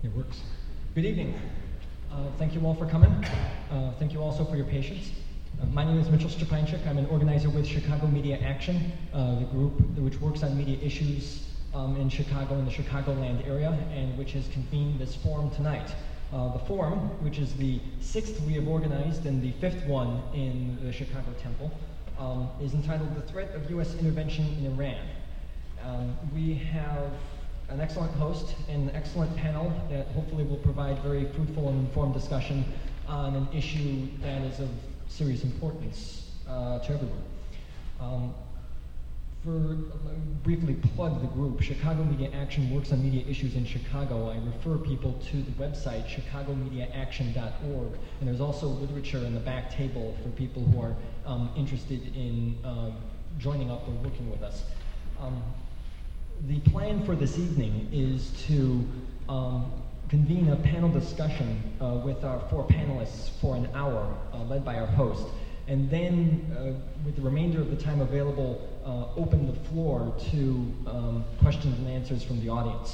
It works. Good evening. Thank you all for coming. Thank you also for your patience. My name is Mitchell Stepanchik. I'm an organizer with Chicago Media Action, the group which works on media issues in Chicago and the Chicagoland area, and which has convened this forum tonight. The forum, which is the 6th we have organized and the 5th one in the Chicago Temple, is entitled The Threat of U.S. Intervention in Iran. We have an excellent host and an excellent panel that hopefully will provide very fruitful and informed discussion on an issue that is of serious importance to everyone. Briefly plug the group, Chicago Media Action works on media issues in Chicago. I refer people to the website, chicagomediaaction.org, and there's also literature in the back table for people who are interested in joining up or working with us. The plan for this evening is to convene a panel discussion with our 4 panelists for an hour, led by our host, and then with the remainder of the time available, open the floor to questions and answers from the audience.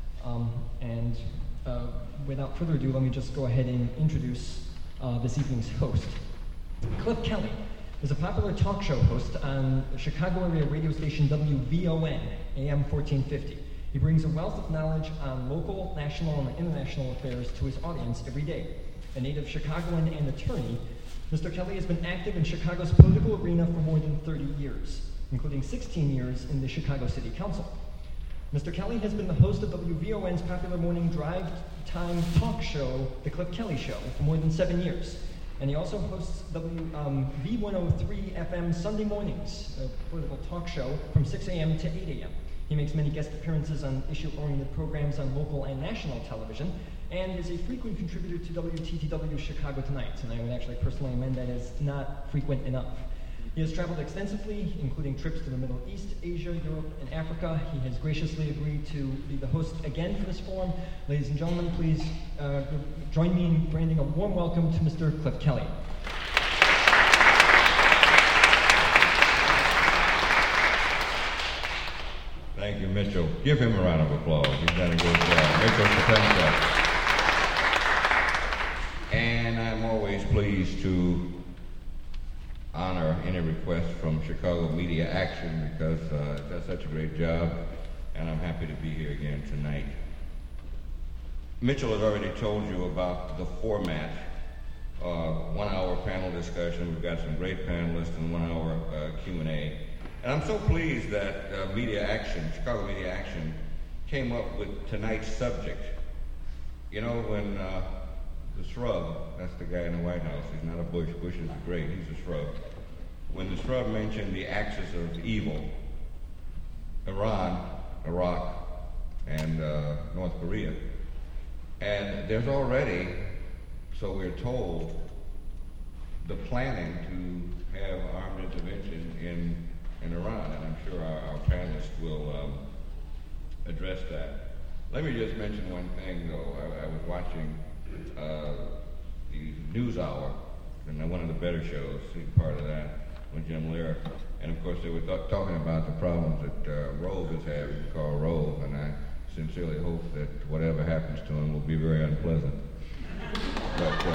Without further ado, let me just go ahead and introduce this evening's host. Cliff Kelly is a popular talk show host on the Chicago area radio station WVON, AM 1450. He brings a wealth of knowledge on local, national, and international affairs to his audience every day. A native Chicagoan and attorney, Mr. Kelly has been active in Chicago's political arena for more than 30 years, including 16 years in the Chicago City Council. Mr. Kelly has been the host of WVON's popular morning drive time talk show, The Cliff Kelly Show, for more than 7 years. And he also hosts V103 FM Sunday mornings, a political talk show from 6 a.m. to 8 a.m. He makes many guest appearances on issue-oriented programs on local and national television, and is a frequent contributor to WTTW Chicago Tonight, and I would actually personally amend that as not frequent enough. He has traveled extensively, including trips to the Middle East, Asia, Europe, and Africa. He has graciously agreed to be the host again for this forum. Ladies and gentlemen, please join me in granting a warm welcome to Mr. Cliff Kelly. Thank you, Mitchell. Give him a round of applause. He's done a good job. Mitchell Stepanchik. And I'm always pleased to honor any request from Chicago Media Action because it does such a great job, and I'm happy to be here again tonight. Mitchell has already told you about the format. 1 hour panel discussion. We've got some great panelists and 1 hour Q&A. And I'm so pleased that Chicago Media Action, came up with tonight's subject. You know, when the Shrub, that's the guy in the White House, he's not a Bush, Bush is great, he's a Shrub. When the Shrub mentioned the axis of evil, Iran, Iraq, and North Korea, and there's already, so we're told, the planning to have armed intervention in Iran, and I'm sure our panelists will address that. Let me just mention one thing, though. I was watching the NewsHour, and one of the better shows, part of that, with Jim Lehrer, and of course they were talking about the problems that Rove is having, Karl Rove, and I sincerely hope that whatever happens to him will be very unpleasant. But,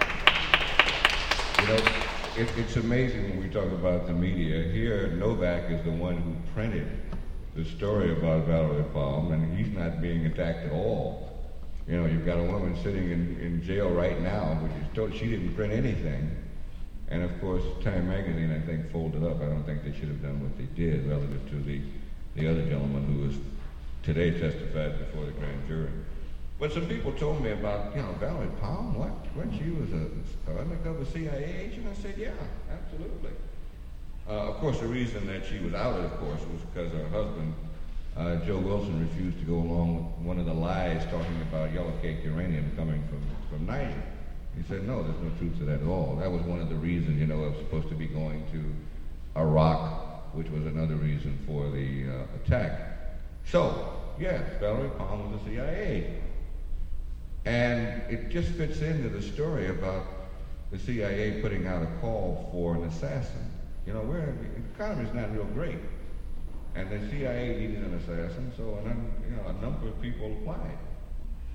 you know, it's amazing when we talk about the media. Here, Novak is the one who printed the story about Valerie Palm, and he's not being attacked at all. You know, you've got a woman sitting in jail right now, which is told she didn't print anything. And of course, Time Magazine, I think, folded up. I don't think they should have done what they did relative to the other gentleman who was today testified before the grand jury. But some people told me about, Valerie Palm, what? When she was an undercover CIA agent? I said, yeah, absolutely. Of course, the reason that she was outed, of course, was because her husband, Joe Wilson, refused to go along with one of the lies talking about yellow cake uranium coming from Niger. He said, no, there's no truth to that at all. That was one of the reasons, I was supposed to be going to Iraq, which was another reason for the attack. So, yes, Valerie Palm was a CIA agent. And it just fits into the story about the CIA putting out a call for an assassin. The economy's not real great. And the CIA needed an assassin, so a number of people applied.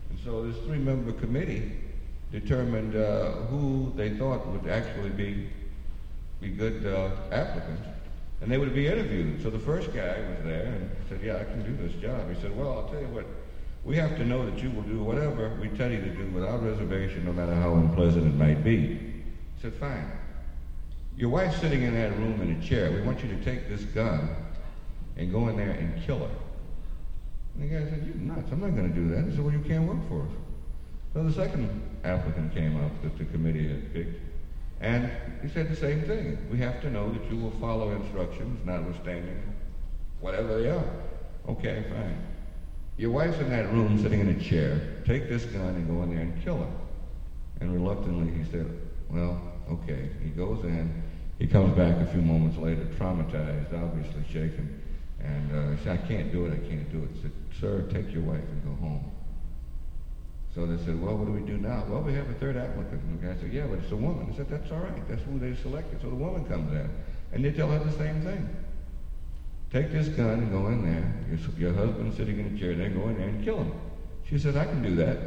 And so this 3-member committee determined who they thought would actually be good applicants, and they would be interviewed. So the first guy was there and said, yeah, I can do this job. He said, well, I'll tell you what, we have to know that you will do whatever we tell you to do without reservation, no matter how unpleasant it might be. He said, fine. Your wife's sitting in that room in a chair. We want you to take this gun and go in there and kill her. And the guy said, you're nuts. I'm not going to do that. He said, well, you can't work for us. So the second applicant came up that the committee had picked, and he said the same thing. We have to know that you will follow instructions, notwithstanding whatever they are. Okay, fine. Your wife's in that room sitting in a chair. Take this gun and go in there and kill her. And reluctantly he said, well, okay. He goes in. He comes back a few moments later, traumatized, obviously shaken. And he said, I can't do it, I can't do it. He said, sir, take your wife and go home. So they said, well, what do we do now? Well, we have a third applicant. And the guy said, yeah, but it's a woman. He said, that's all right. That's who they selected. So the woman comes in. And they tell her the same thing. Take this gun and go in there. Your husband's sitting in a chair, and then go in there and kill him. She says, I can do that.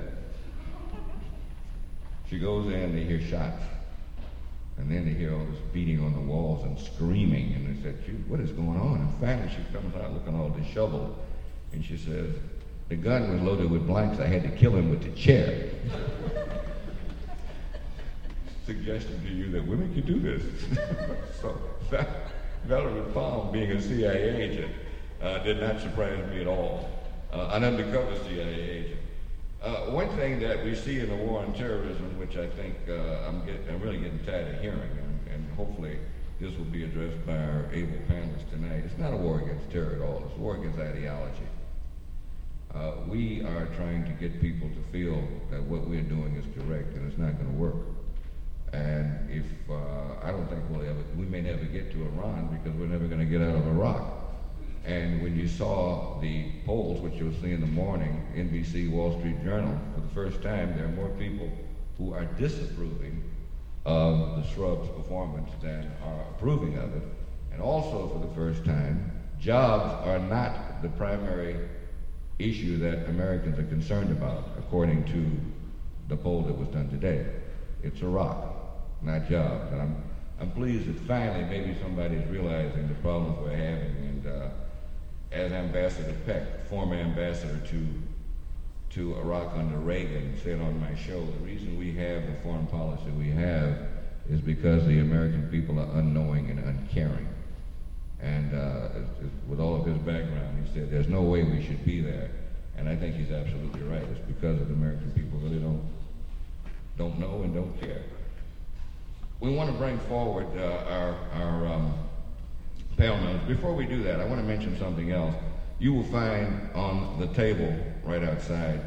She goes in, they hear shots. And then they hear all this beating on the walls and screaming. And they said, what is going on? And finally she comes out looking all disheveled. And she says, the gun was loaded with blanks. I had to kill him with the chair. Suggesting to you that women can do this. So Valerie Palm, being a CIA agent, did not surprise me at all. An undercover CIA agent. One thing that we see in the war on terrorism, which I think I'm really getting tired of hearing, and hopefully this will be addressed by our able panelists tonight, it's not a war against terror at all. It's a war against ideology. We are trying to get people to feel that what we're doing is correct, and it's not going to work. And if I don't think we may never get to Iran because we're never going to get out of Iraq. And when you saw the polls, which you'll see in the morning, NBC, Wall Street Journal, for the first time, there are more people who are disapproving of the Shrub's performance than are approving of it. And also, for the first time, jobs are not the primary issue that Americans are concerned about, according to the poll that was done today. It's Iraq, not jobs. And I'm pleased that finally maybe somebody's realizing the problems we're having. And as Ambassador Peck, former ambassador to Iraq under Reagan, said on my show, the reason we have the foreign policy we have is because the American people are unknowing and uncaring. And with all of his background, he said, there's no way we should be there. And I think he's absolutely right. It's because the American people really don't know and don't care. We want to bring forward our panel members. Before we do that, I want to mention something else. You will find on the table right outside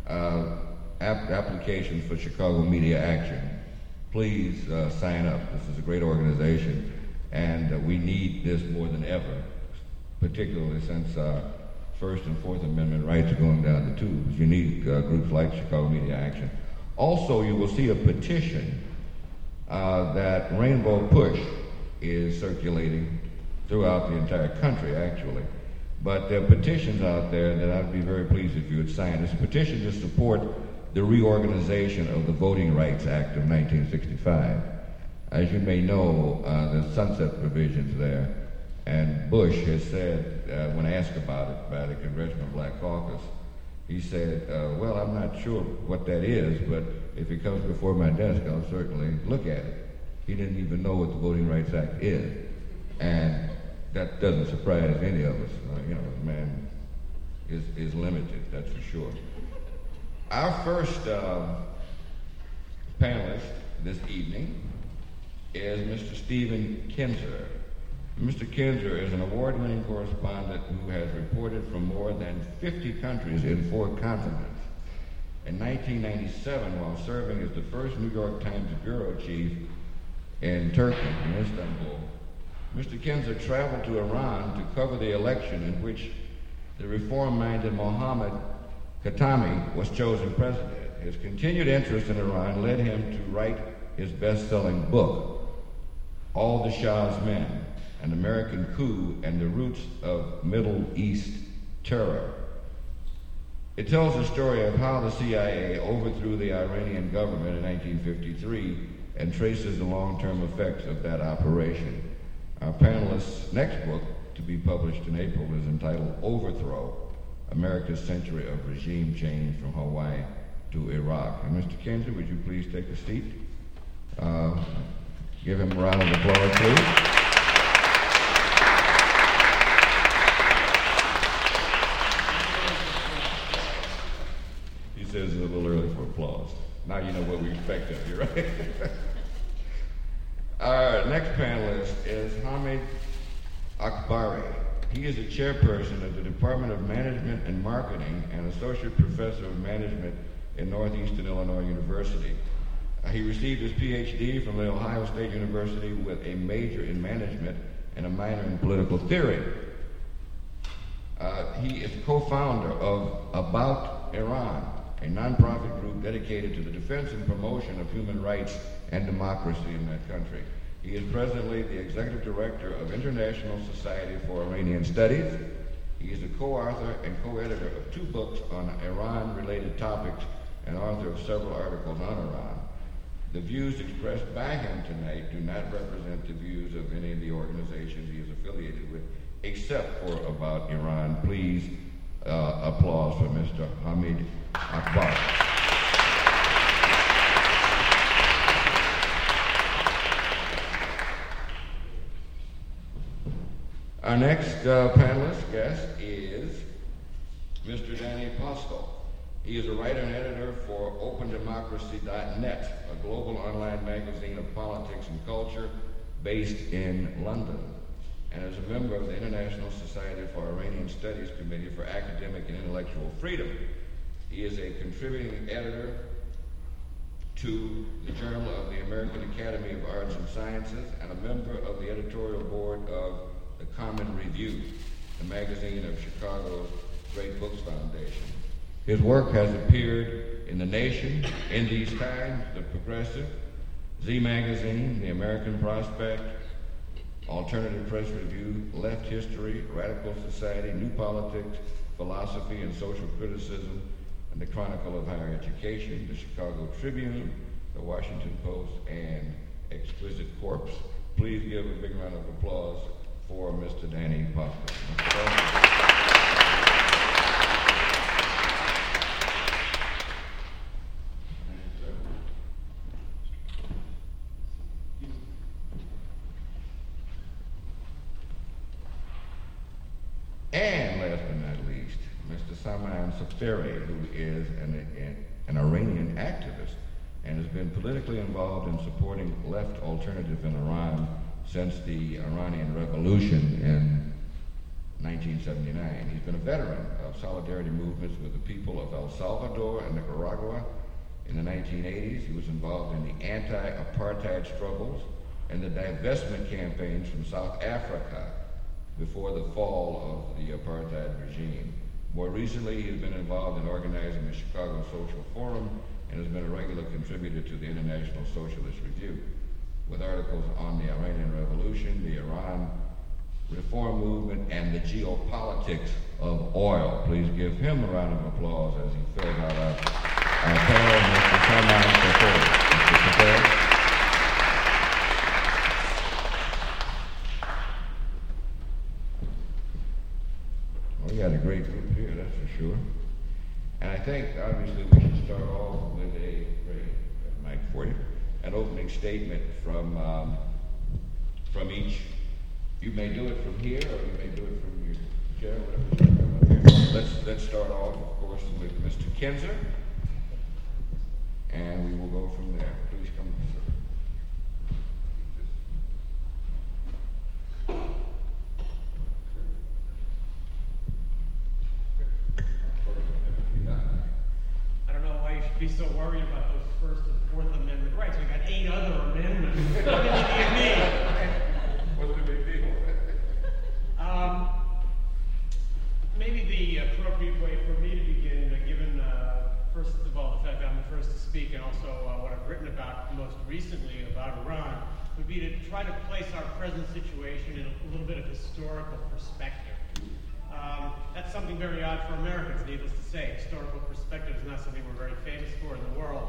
applications for Chicago Media Action. Please sign up. This is a great organization, and we need this more than ever, particularly since First and Fourth Amendment rights are going down the tubes. You need groups like Chicago Media Action. Also, you will see a petition that Rainbow Push is circulating throughout the entire country, actually. But there are petitions out there that I'd be very pleased if you would sign. It's a petition to support the reorganization of the Voting Rights Act of 1965. As you may know, there's sunset provisions there. And Bush has said, when asked about it by the Congressional Black Caucus, he said, well, I'm not sure what that is, but if it comes before my desk, I'll certainly look at it. He didn't even know what the Voting Rights Act is. And that doesn't surprise any of us. The man is limited, that's for sure. Our first panelist this evening is Mr. Stephen Kinzer. Mr. Kinzer is an award-winning correspondent who has reported from more than 50 countries in 4 continents. In 1997, while serving as the first New York Times bureau chief in Turkey, in Istanbul, Mr. Kinzer traveled to Iran to cover the election in which the reform-minded Mohammad Khatami was chosen president. His continued interest in Iran led him to write his best-selling book, All the Shah's Men, An American Coup and the Roots of Middle East Terror. It tells the story of how the CIA overthrew the Iranian government in 1953 and traces the long-term effects of that operation. Our panelists' next book, to be published in April, is entitled Overthrow, America's Century of Regime Change from Hawaii to Iraq. And Mr. Kinzer, would you please take a seat? Give him a round of applause, please. He says it's a little early for applause. Now you know what we expect of you, right? Our next panelist is Hamid Akbari. He is the chairperson of the Department of Management and Marketing and associate professor of management in Northeastern Illinois University. He received his PhD from The Ohio State University with a major in management and a minor in political theory. He is co-founder of About Iran, a nonprofit group dedicated to the defense and promotion of human rights and democracy in that country. He is presently the executive director of International Society for Iranian Studies. He is a co-author and co-editor of 2 books on Iran-related topics and author of several articles on Iran. The views expressed by him tonight do not represent the views of any of the organizations he is affiliated with, except for About Iran. Please applause for Mr. Hamid Akbari. Our next panelist guest is Mr. Danny Postel. He is a writer and editor for OpenDemocracy.net, a global online magazine of politics and culture based in London, and is a member of the International Society for Iranian Studies Committee for Academic and Intellectual Freedom. He is a contributing editor to the Journal of the American Academy of Arts and Sciences and a member of the editorial board of The Common Review, the magazine of Chicago's Great Books Foundation. His work has appeared in The Nation, In These Times, The Progressive, Z Magazine, The American Prospect, Alternative Press Review, Left History, Radical Society, New Politics, Philosophy and Social Criticism, and the Chronicle of Higher Education, the Chicago Tribune, the Washington Post, and Exquisite Corpse. Please give a big round of applause for Mr. Danny Postel. And last but not least, Mr. Saman Safari, who is an Iranian activist and has been politically involved in supporting left alternative in Iran since the Iranian Revolution in 1979. He's been a veteran of solidarity movements with the people of El Salvador and Nicaragua. In the 1980s, he was involved in the anti-apartheid struggles and the divestment campaigns from South Africa before the fall of the apartheid regime. More recently, he has been involved in organizing the Chicago Social Forum and has been a regular contributor to the International Socialist Review, with articles on the Iranian Revolution, the Iran Reform Movement, and the geopolitics of oil. Please give him a round of applause as he fills out our panel, Mr. Saman Safari. Mr. Safari. We got a great group here, that's for sure. And I think, obviously, we should start off with a mic for you, an opening statement from each. You may do it from here, or you may do it from your chair, whatever. Let's start off, of course, with Mr. Kinzer, and we will go from there. Please come, sir. Be so worried about those First and Fourth Amendment rights. We've got 8 other amendments. What do you need? What's the big deal? Maybe the appropriate way for me to begin, given first of all the fact that I'm the first to speak, and also what I've written about most recently about Iran, would be to try to place our present situation in a little bit of historical perspective. That's something something very odd for Americans, needless to say. Historical perspective is not something we're very famous for in the world.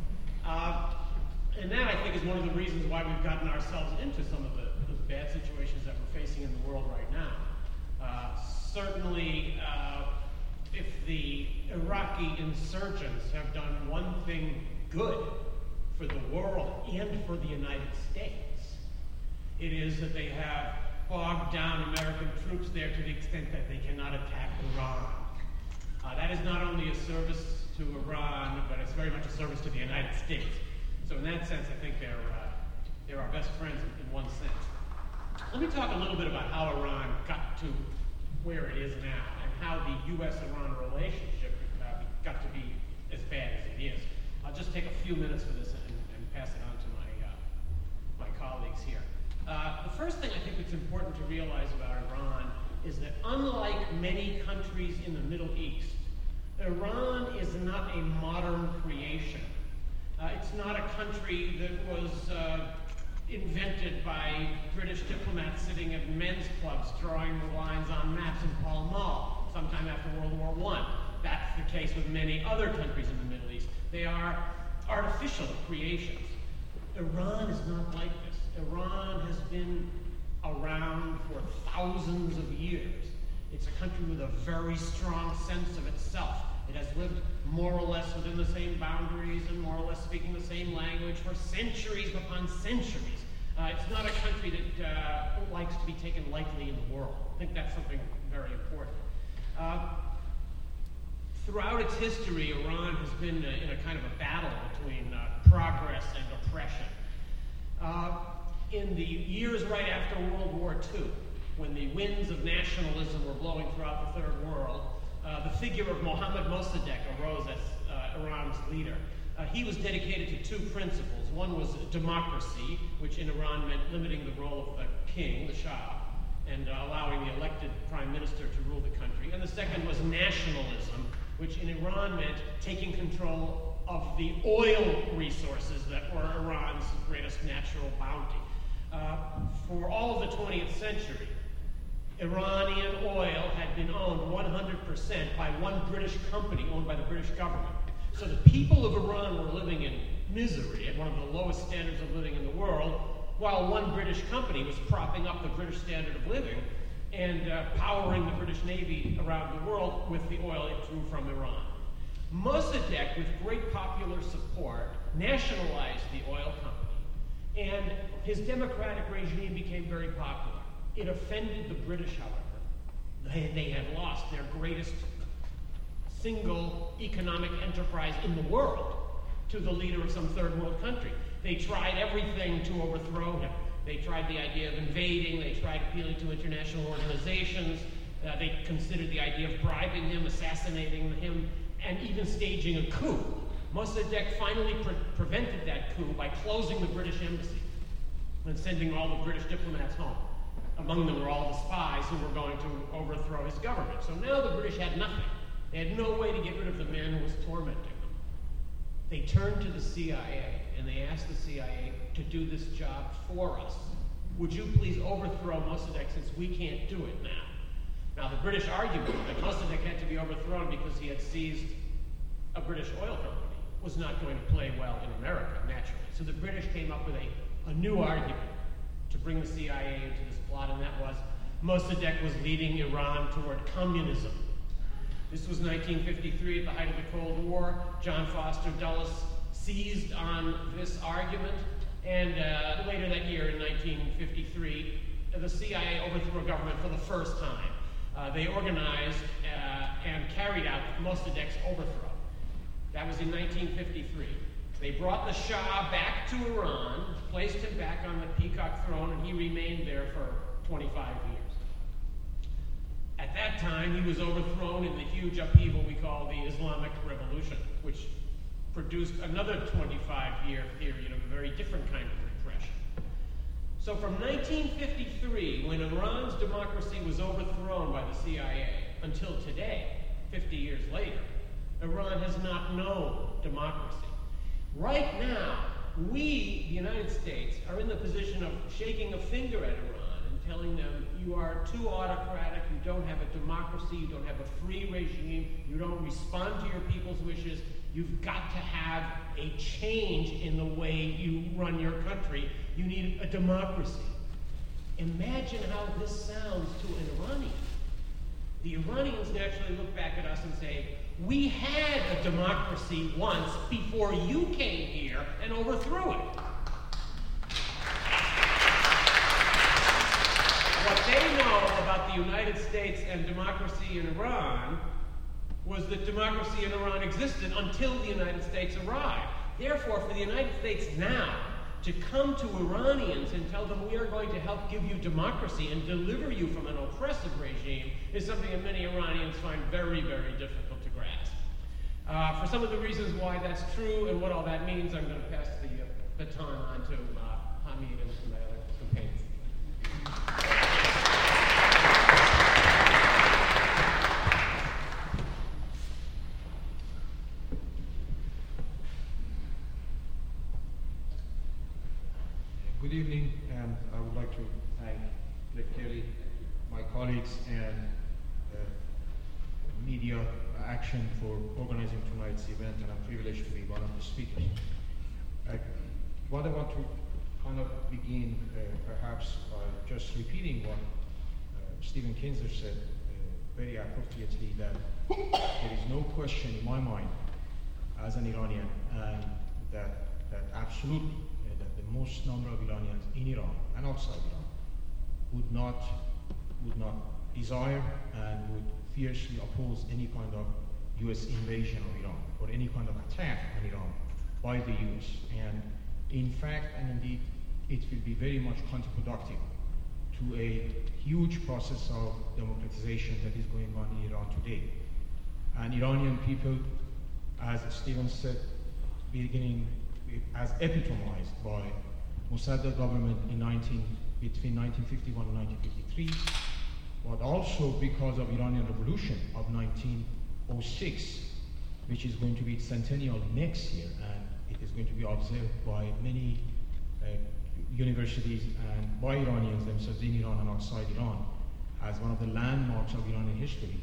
And that, I think, is one of the reasons why we've gotten ourselves into some of the bad situations that we're facing in the world right now. Certainly, if the Iraqi insurgents have done one thing good for the world and for the United States, it is that they have bogged down American troops there to the extent that they cannot attack Iran. That is not only a service to Iran, but it's very much a service to the United States. So in that sense, I think they're our best friends in one sense. Let me talk a little bit about how Iran got to where it is now and how the U.S.-Iran relationship got to be as bad as it is. I'll just take a few minutes for this and pass it on to my colleagues here. The first thing I think that's important to realize about Iran is that unlike many countries in the Middle East, Iran is not a modern creation. It's not a country that was invented by British diplomats sitting at men's clubs drawing the lines on maps in Pall Mall sometime after World War I. That's the case with many other countries in the Middle East. They are artificial creations. Iran is not like this. Iran has been around for thousands of years. It's a country with a very strong sense of itself. It has lived more or less within the same boundaries and more or less speaking the same language for centuries upon centuries. It's not a country that likes to be taken lightly in the world. I think that's something very important. Throughout its history, Iran has been in a kind of a battle between progress and oppression. In the years right after World War II, when the winds of nationalism were blowing throughout the Third World, the figure of Mohammad Mossadegh arose as Iran's leader. He was dedicated to two principles. One was democracy, which in Iran meant limiting the role of the king, the Shah, and allowing the elected prime minister to rule the country. And the second was nationalism, which in Iran meant taking control of the oil resources that were Iran's greatest natural bounty. For all of the 20th century, Iranian oil had been owned 100% by one British company owned by the British government. So the people of Iran were living in misery at one of the lowest standards of living in the world, while one British company was propping up the British standard of living and powering the British Navy around the world with the oil it drew from Iran. Mossadegh, with great popular support, nationalized the oil company, and his democratic regime became very popular. It offended the British, however. They had lost their greatest single economic enterprise in the world to the leader of some third world country. They tried everything to overthrow him. They tried the idea of invading. They tried appealing to international organizations. They considered the idea of bribing him, assassinating him, and even staging a coup. Mossadegh finally prevented that coup by closing the British embassy and sending all the British diplomats home. Among them were all the spies who were going to overthrow his government. So now the British had nothing. They had no way to get rid of the man who was tormenting them. They turned to the CIA and they asked the CIA to do this job for us. Would you please overthrow Mossadegh since we can't do it now? Now the British argument that Mossadegh had to be overthrown because he had seized a British oil company was not going to play well in America, naturally. So the British came up with a new argument to bring the CIA into this plot, and that was Mossadegh was leading Iran toward communism. This was 1953, at the height of the Cold War. John Foster Dulles seized on this argument, and later that year, in 1953, the CIA overthrew a government for the first time. They organized and carried out Mossadegh's overthrow. That was in 1953. They brought the Shah back to Iran, placed him back on the peacock throne, and he remained there for 25 years. At that time, he was overthrown in the huge upheaval we call the Islamic Revolution, which produced another 25-year period of a very different kind of repression. So from 1953, when Iran's democracy was overthrown by the CIA, until today, 50 years later, Iran has not known democracy. Right now, we, the United States, are in the position of shaking a finger at Iran and and telling them you are too autocratic, you don't have a democracy, you don't have a free regime, you don't respond to your people's wishes, you've got to have a change in the way you run your country. You need a democracy. Imagine how this sounds to an Iranian. The Iranians naturally look back at us and say, we had a democracy once before you came here and overthrew it. What they know about the United States and democracy in Iran was that democracy in Iran existed until the United States arrived. Therefore, for the United States now to come to Iranians and tell them we are going to help give you democracy and deliver you from an oppressive regime is something that many Iranians find very, very difficult to grasp. For some of the reasons why that's true and what all that means, I'm going to pass the baton on to Hamid and some of my other companions. Good evening, and I would like to thank Cliff Kelly, my colleagues, and Media Action for organizing tonight's event, and I'm privileged to be one of the speakers. What I want to kind of begin perhaps by just repeating what Stephen Kinzer said very appropriately, that there is no question in my mind as an Iranian, and that absolutely the most number of Iranians in Iran and outside Iran would not desire and would fiercely oppose any kind of US invasion of Iran or any kind of attack on Iran by the US. And in fact, and indeed, it will be very much counterproductive to a huge process of democratization that is going on in Iran today. And Iranian people, as Stephen said, beginning as epitomized by Mossadegh government between 1951 and 1953, but also because of Iranian Revolution of 1906, which is going to be its centennial next year, and it is going to be observed by many universities and by Iranians themselves in Iran and outside Iran as one of the landmarks of Iranian history,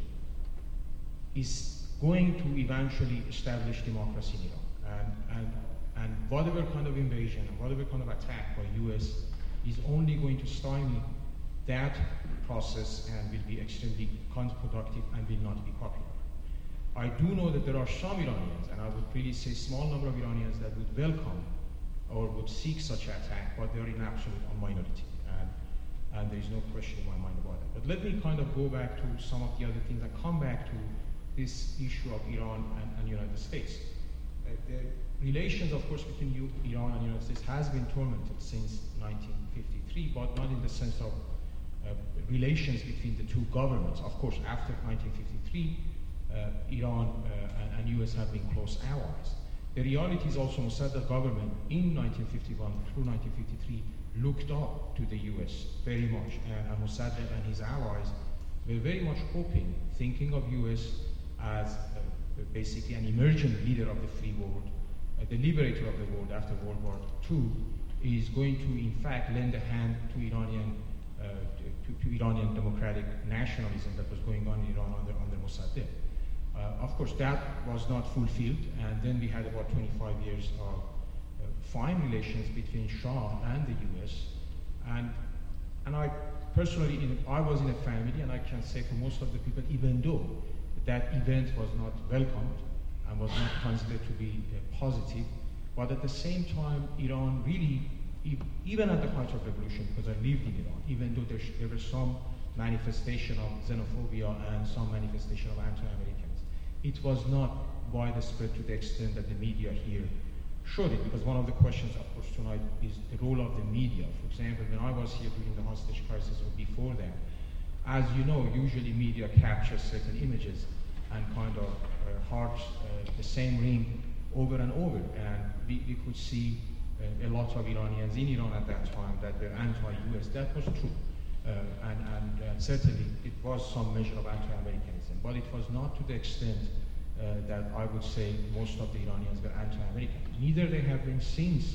is going to eventually establish democracy in Iran. And whatever kind of invasion and whatever kind of attack by US is only going to stymie that process and will be extremely counterproductive and will not be popular. I do know that there are some Iranians, and I would really say small number of Iranians, that would welcome or would seek such an attack, but they're in absolute minority. And there is no question in my mind about that. But let me kind of go back to some of the other things and come back to this issue of Iran and United States. The relations, of course, between Iran and the United States has been tormented since 1953, but not in the sense of relations between the two governments. Of course, after 1953, Iran and US have been close allies. The reality is also Mossadegh government in 1951 through 1953 looked up to the US very much, and Mossadegh and his allies were very much hoping, thinking of US as basically an emergent leader of the free world, the liberator of the world after World War II, is going to in fact lend a hand to Iranian democratic nationalism that was going on in Iran under Mossadegh. Of course, that was not fulfilled, and then we had about 25 years of fine relations between Shah and the US. And I personally, I was in a family, and I can say for most of the people, even though that event was not welcomed and was not considered to be positive, but at the same time, Iran really, even at the height of revolution, because I lived in Iran, even though there was some manifestation of xenophobia and some manifestation of anti-Americans, it was not widespread to the extent that the media here showed it, because one of the questions, of course, tonight is the role of the media. For example, when I was here during the hostage crisis or before that, as you know, usually media captures certain images and kind of harps the same ring over and over, and we could see a lot of Iranians in Iran at that time that were anti-US. That was true, and certainly it was some measure of anti-Americanism, but it was not to the extent that I would say most of the Iranians were anti-American. Neither they have been since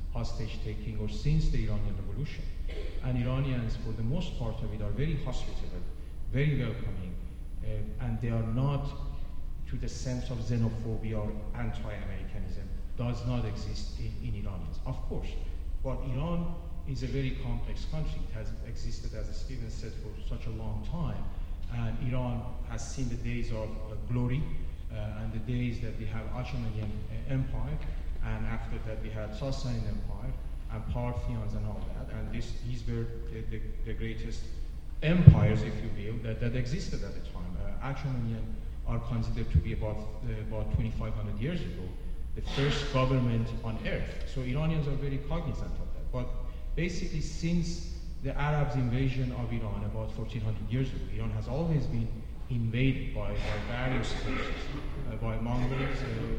hostage-taking or since the Iranian Revolution. And Iranians, for the most part of it, are very hospitable, very welcoming, and they are not to the sense of xenophobia or anti-Americanism does not exist in Iranians. Of course, but Iran is a very complex country. It has existed, as Stephen said, for such a long time. And Iran has seen the days of glory and the days that we have Achaemenian Empire, and after that we had Sasanian Empire and Parthians and all that. And these were the greatest empires, if you will, that existed at the time. Achaemenian are considered to be about 2,500 years ago, the first government on earth. So Iranians are very cognizant of that. But basically, since the Arabs' invasion of Iran about 1,400 years ago, Iran has always been invaded by various forces, by Mongols,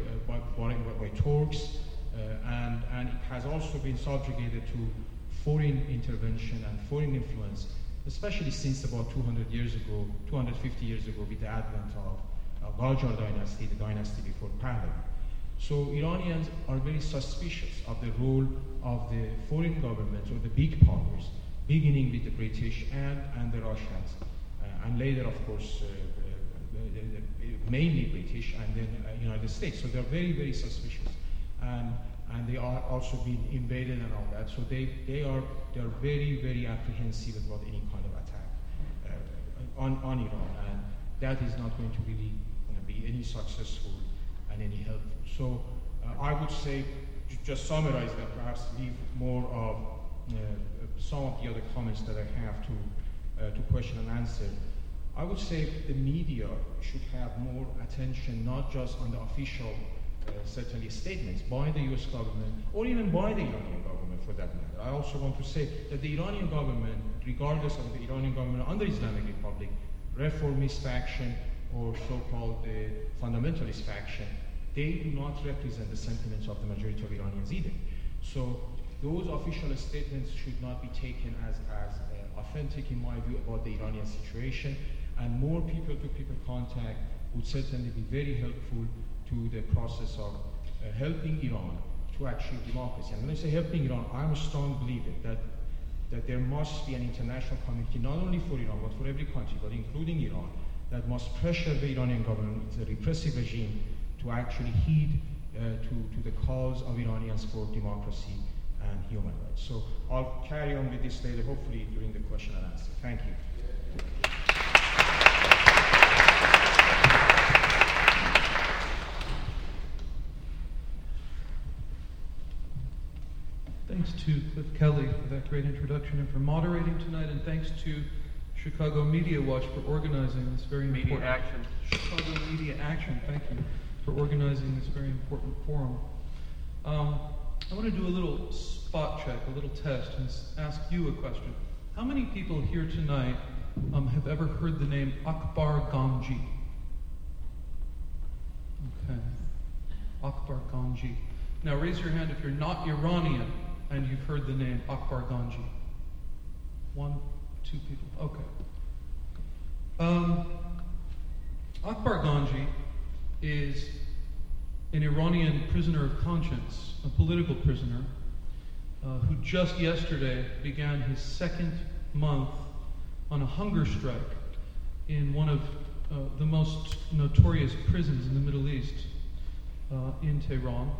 by Turks, and it has also been subjugated to foreign intervention and foreign influence, especially since about 250 years ago, with the advent of Qajar dynasty, the dynasty before Pahlavi. So Iranians are very suspicious of the role of the foreign governments or the big powers, beginning with the British and the Russians, and later, of course, mainly British and then United States. So they're very, very suspicious, and they are also being invaded and all that. So they are very, very apprehensive about any kind of attack on Iran, and that is not going to really be any successful and any helpful. So I would say, just summarize that, perhaps leave more of some of the other comments that I have to question and answer. I would say the media should have more attention, not just on the official, certainly statements by the US government, or even by the Iranian government for that matter. I also want to say that the Iranian government, regardless of the Iranian government under Islamic Republic, reformist faction, or so-called fundamentalist faction, they do not represent the sentiments of the majority of Iranians either. So those official statements should not be taken as authentic, in my view, about the Iranian situation, and more people-to-people contact would certainly be very helpful to the process of helping Iran to achieve democracy. And when I say helping Iran, I'm a strong believer that there must be an international community, not only for Iran, but for every country, but including Iran, that must pressure the Iranian government, the repressive regime, to actually heed to the cause of Iranians for democracy and human rights. So I'll carry on with this later, hopefully during the question and answer. Thank you. Thanks to Cliff Kelly for that great introduction and for moderating tonight, and thanks to Chicago Media Watch for organizing this very important... Media Action. Chicago Media Action, thank you for organizing this very important forum. I want to do a little spot check, a little test, and ask you a question. How many people here tonight have ever heard the name Akbar Ganji? Okay. Akbar Ganji. Now raise your hand if you're not Iranian and you've heard the name Akbar Ganji. 1, 2 people. Okay. Akbar Ganji is an Iranian prisoner of conscience, a political prisoner, who just yesterday began his second month on a hunger strike in one of the most notorious prisons in the Middle East, in Tehran.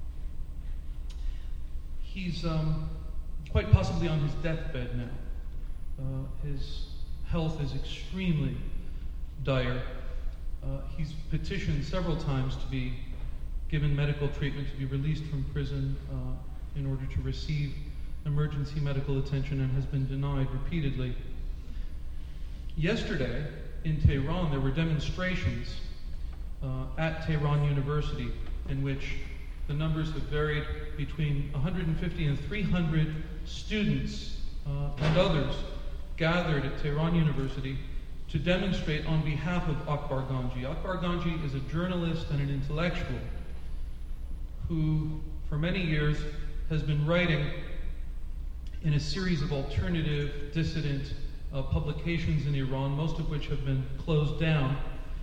He's quite possibly on his deathbed now. His health is extremely dire. He's petitioned several times to be given medical treatment, to be released from prison in order to receive emergency medical attention, and has been denied repeatedly. Yesterday, in Tehran, there were demonstrations at Tehran University in which the numbers have varied between 150 and 300 students and others gathered at Tehran University to demonstrate on behalf of Akbar Ganji. Akbar Ganji is a journalist and an intellectual who, for many years, has been writing in a series of alternative, dissident publications in Iran, most of which have been closed down.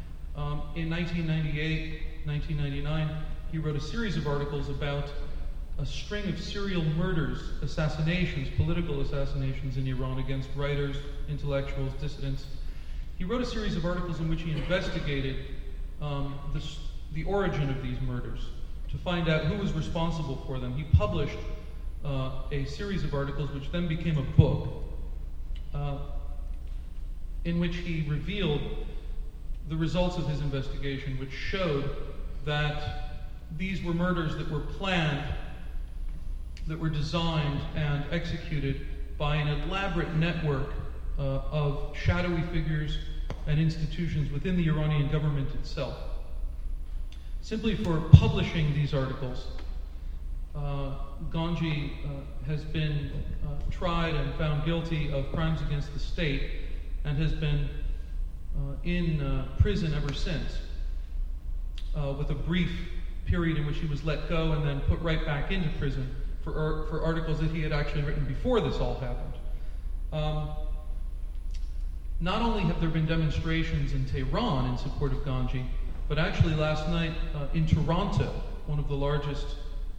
In 1998, 1999, he wrote a series of articles about a string of serial murders, assassinations, political assassinations in Iran against writers, intellectuals, dissidents. He wrote a series of articles in which he investigated the origin of these murders to find out who was responsible for them. He published a series of articles which then became a book in which he revealed the results of his investigation, which showed that these were murders that were planned, that were designed and executed by an elaborate network of shadowy figures and institutions within the Iranian government itself. Simply for publishing these articles, Ganji has been tried and found guilty of crimes against the state and has been in prison ever since, with a brief period in which he was let go and then put right back into prison for articles that he had actually written before this all happened. Not only have there been demonstrations in Tehran in support of Ganji, but actually last night in Toronto, one of the largest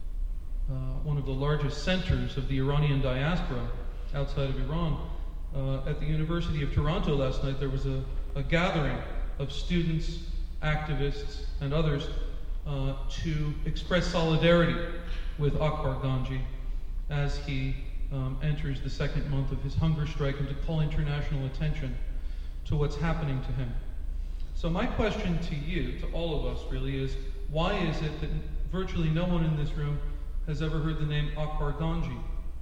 centers of the Iranian diaspora outside of Iran, at the University of Toronto last night, there was a gathering of students, activists, and others to express solidarity with Akbar Ganji as he enters the second month of his hunger strike and to call international attention to what's happening to him. So my question to you, to all of us really, is why is it that virtually no one in this room has ever heard the name Akbar Ganji?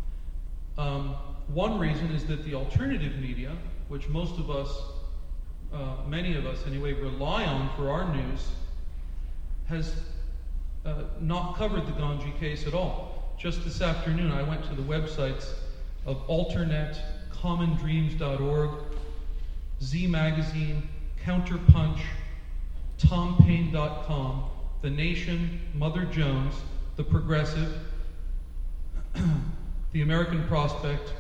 One reason is that the alternative media, which most of us, many of us anyway, rely on for our news, has not covered the Ganji case at all. Just this afternoon, I went to the websites of Alternet, CommonDreams.org, Z Magazine, Counterpunch, TomPaine.com, The Nation, Mother Jones, The Progressive, The American Prospect,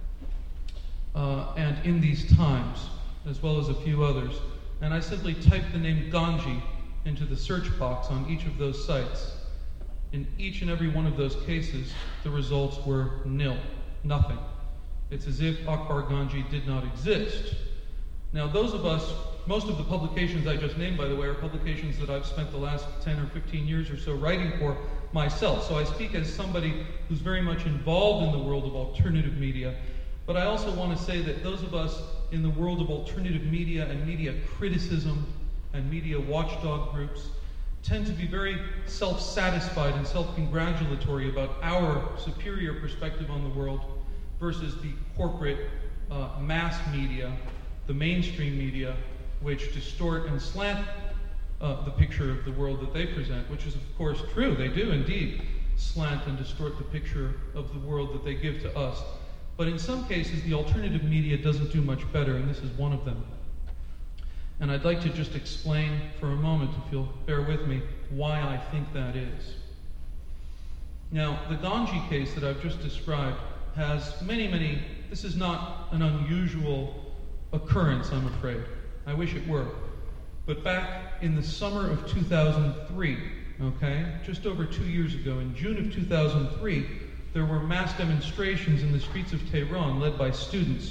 and In These Times, as well as a few others. And I simply typed the name Ganji into the search box on each of those sites. In each and every one of those cases, the results were nil, nothing. It's as if Akbar Ganji did not exist. Now, those of us, most of the publications I just named, by the way, are publications that I've spent the last 10 or 15 years or so writing for myself. So I speak as somebody who's very much involved in the world of alternative media. But I also want to say that those of us in the world of alternative media and media criticism and media watchdog groups tend to be very self-satisfied and self-congratulatory about our superior perspective on the world versus the corporate mass media, the mainstream media, which distort and slant the picture of the world that they present, which is of course true. They do indeed slant and distort the picture of the world that they give to us. But in some cases, the alternative media doesn't do much better, and this is one of them. And I'd like to just explain for a moment, if you'll bear with me, why I think that is. Now, the Ganji case that I've just described has many, this is not an unusual occurrence, I'm afraid. I wish it were. But back in the summer of 2003, just over 2 years ago, in June of 2003, there were mass demonstrations in the streets of Tehran led by students.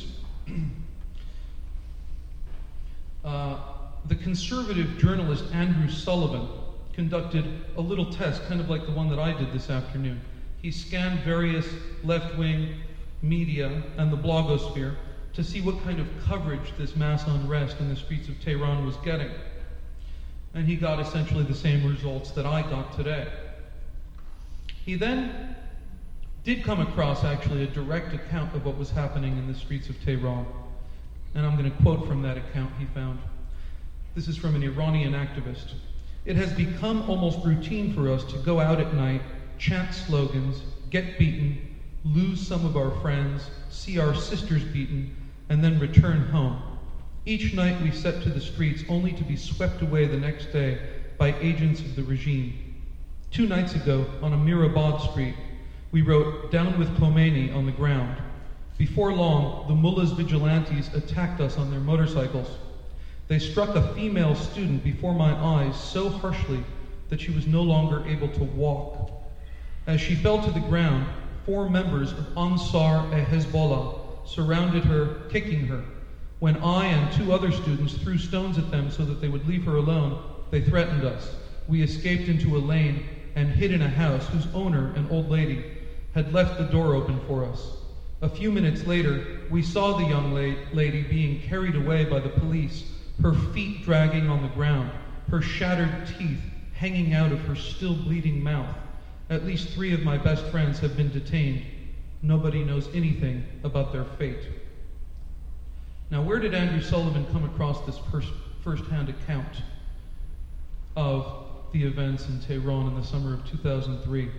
The conservative journalist Andrew Sullivan conducted a little test, kind of like the one that I did this afternoon. He scanned various left-wing media and the blogosphere to see what kind of coverage this mass unrest in the streets of Tehran was getting. And he got essentially the same results that I got today. He then did come across actually a direct account of what was happening in the streets of Tehran. And I'm going to quote from that account he found. This is from an Iranian activist. "It has become almost routine for us to go out at night, chant slogans, get beaten, lose some of our friends, see our sisters beaten, and then return home. Each night we set to the streets only to be swept away the next day by agents of the regime. 2 nights ago, on a Mirabad street, we wrote, 'Down with Khomeini' on the ground. Before long, the mullah's vigilantes attacked us on their motorcycles. They struck a female student before my eyes so harshly that she was no longer able to walk. As she fell to the ground, 4 members of Ansar-e-Hezbollah surrounded her, kicking her. When I and 2 other students threw stones at them so that they would leave her alone, they threatened us. We escaped into a lane and hid in a house whose owner, an old lady, had left the door open for us. A few minutes later, we saw the young lady being carried away by the police, her feet dragging on the ground, her shattered teeth hanging out of her still bleeding mouth. At least 3 of my best friends have been detained. Nobody knows anything about their fate. Now, where did Andrew Sullivan come across this first-hand account of the events in Tehran in the summer of 2003?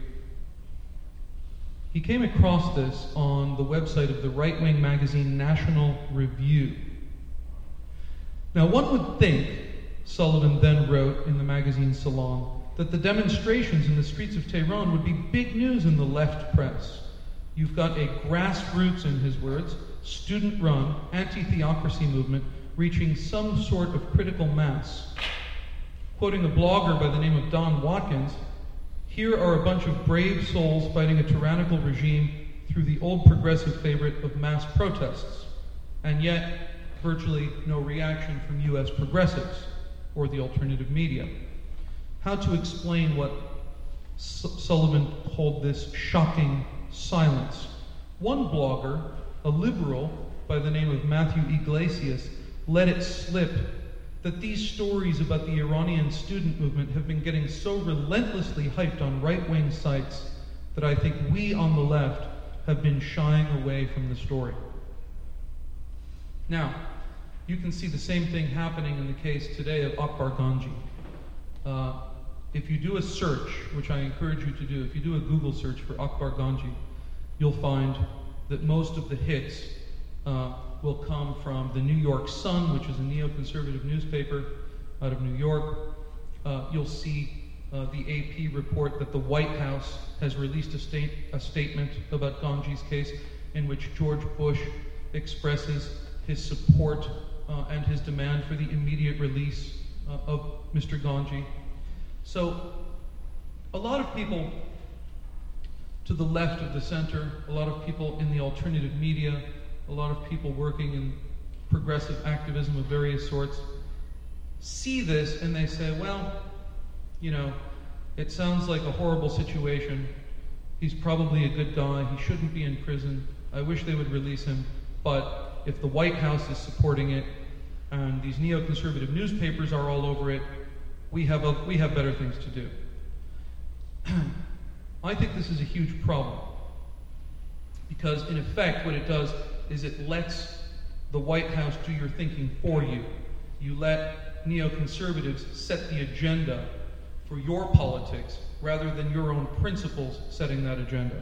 He came across this on the website of the right-wing magazine National Review. Now, one would think, Sullivan then wrote in the magazine Salon, that the demonstrations in the streets of Tehran would be big news in the left press. You've got a grassroots, in his words, student-run, anti-theocracy movement reaching some sort of critical mass. Quoting a blogger by the name of Don Watkins, here are a bunch of brave souls fighting a tyrannical regime through the old progressive favorite of mass protests, and yet virtually no reaction from U.S. progressives or the alternative media. How to explain what Sullivan called this shocking silence? One blogger, a liberal by the name of Matthew Iglesias, let it slip that these stories about the Iranian student movement have been getting so relentlessly hyped on right-wing sites that I think we on the left have been shying away from the story. Now, you can see the same thing happening in the case today of Akbar Ganji. If you do a search, which I encourage you to do, if you do a Google search for Akbar Ganji, you'll find that most of the hits will come from the New York Sun, which is a neoconservative newspaper out of New York. You'll see the AP report that the White House has released a statement about Ganji's case in which George Bush expresses his support and his demand for the immediate release of Mr. Ganji. So a lot of people to the left of the center, a lot of people in the alternative media, a lot of people working in progressive activism of various sorts, see this and they say, well, you know, it sounds like a horrible situation. He's probably a good guy. He shouldn't be in prison. I wish they would release him. But if the White House is supporting it and these neoconservative newspapers are all over it, we have better things to do. I think this is a huge problem because, in effect, what it does is it lets the White House do your thinking for you. You let neoconservatives set the agenda for your politics rather than your own principles setting that agenda.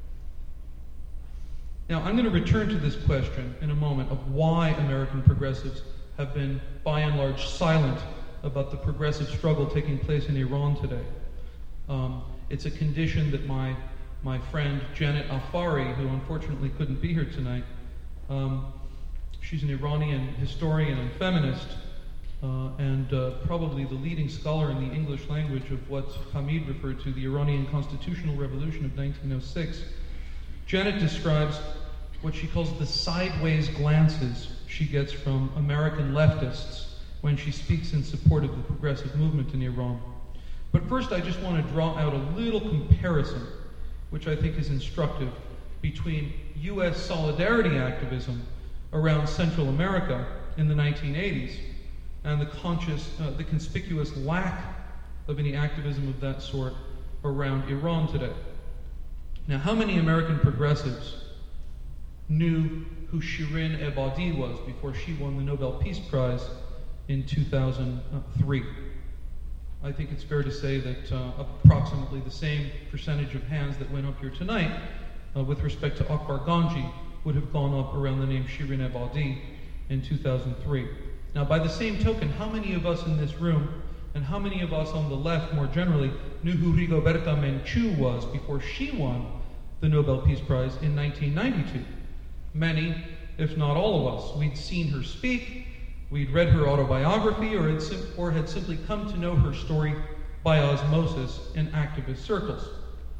Now, I'm going to return to this question in a moment of why American progressives have been, by and large, silent about the progressive struggle taking place in Iran today. It's a condition that my friend Janet Afari, who unfortunately couldn't be here tonight, she's an Iranian historian and feminist, and probably the leading scholar in the English language of what Hamid referred to, the Iranian Constitutional Revolution of 1906. Janet describes what she calls the sideways glances she gets from American leftists when she speaks in support of the progressive movement in Iran. But first, I just want to draw out a little comparison, which I think is instructive, between U.S. solidarity activism around Central America in the 1980s and the conspicuous lack of any activism of that sort around Iran today. Now, how many American progressives knew who Shirin Ebadi was before she won the Nobel Peace Prize in 2003? I think it's fair to say that approximately the same percentage of hands that went up here tonight with respect to Akbar Ganji would have gone up around the name Shirin Ebadi in 2003. Now, by the same token, how many of us in this room and how many of us on the left more generally knew who Rigoberta Menchú was before she won the Nobel Peace Prize in 1992? Many, if not all of us. We'd seen her speak, we'd read her autobiography, or had simply come to know her story by osmosis in activist circles.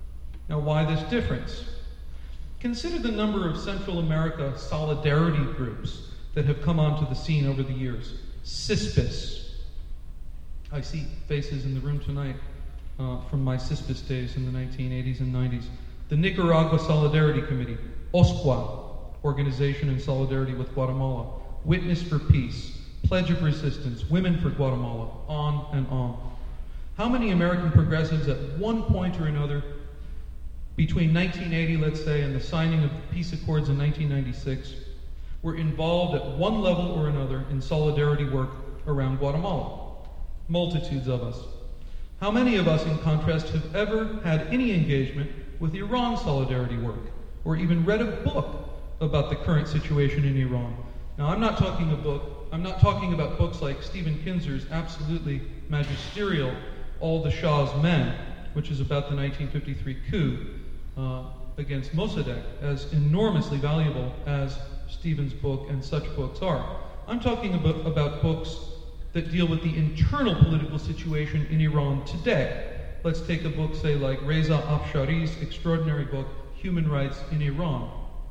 Now, why this difference? Consider the number of Central America solidarity groups that have come onto the scene over the years. CISPIS. I see faces in the room tonight from my CISPIS days in the 1980s and 90s. The Nicaragua Solidarity Committee, OSCUA, Organization in Solidarity with Guatemala, Witness for Peace, Pledge of Resistance, Women for Guatemala, on and on. How many American progressives at one point or another, between 1980, let's say, and the signing of the peace accords in 1996, were involved at one level or another in solidarity work around Guatemala? Multitudes of us. How many of us, in contrast, have ever had any engagement with Iran solidarity work, or even read a book about the current situation in Iran? Now, I'm not talking about books like Stephen Kinzer's absolutely magisterial All the Shah's Men, which is about the 1953 coup against Mossadegh, as enormously valuable as Stephen's book and such books are. I'm talking about books that deal with the internal political situation in Iran today. Let's take a book, say, like Reza Afshari's extraordinary book, Human Rights in Iran.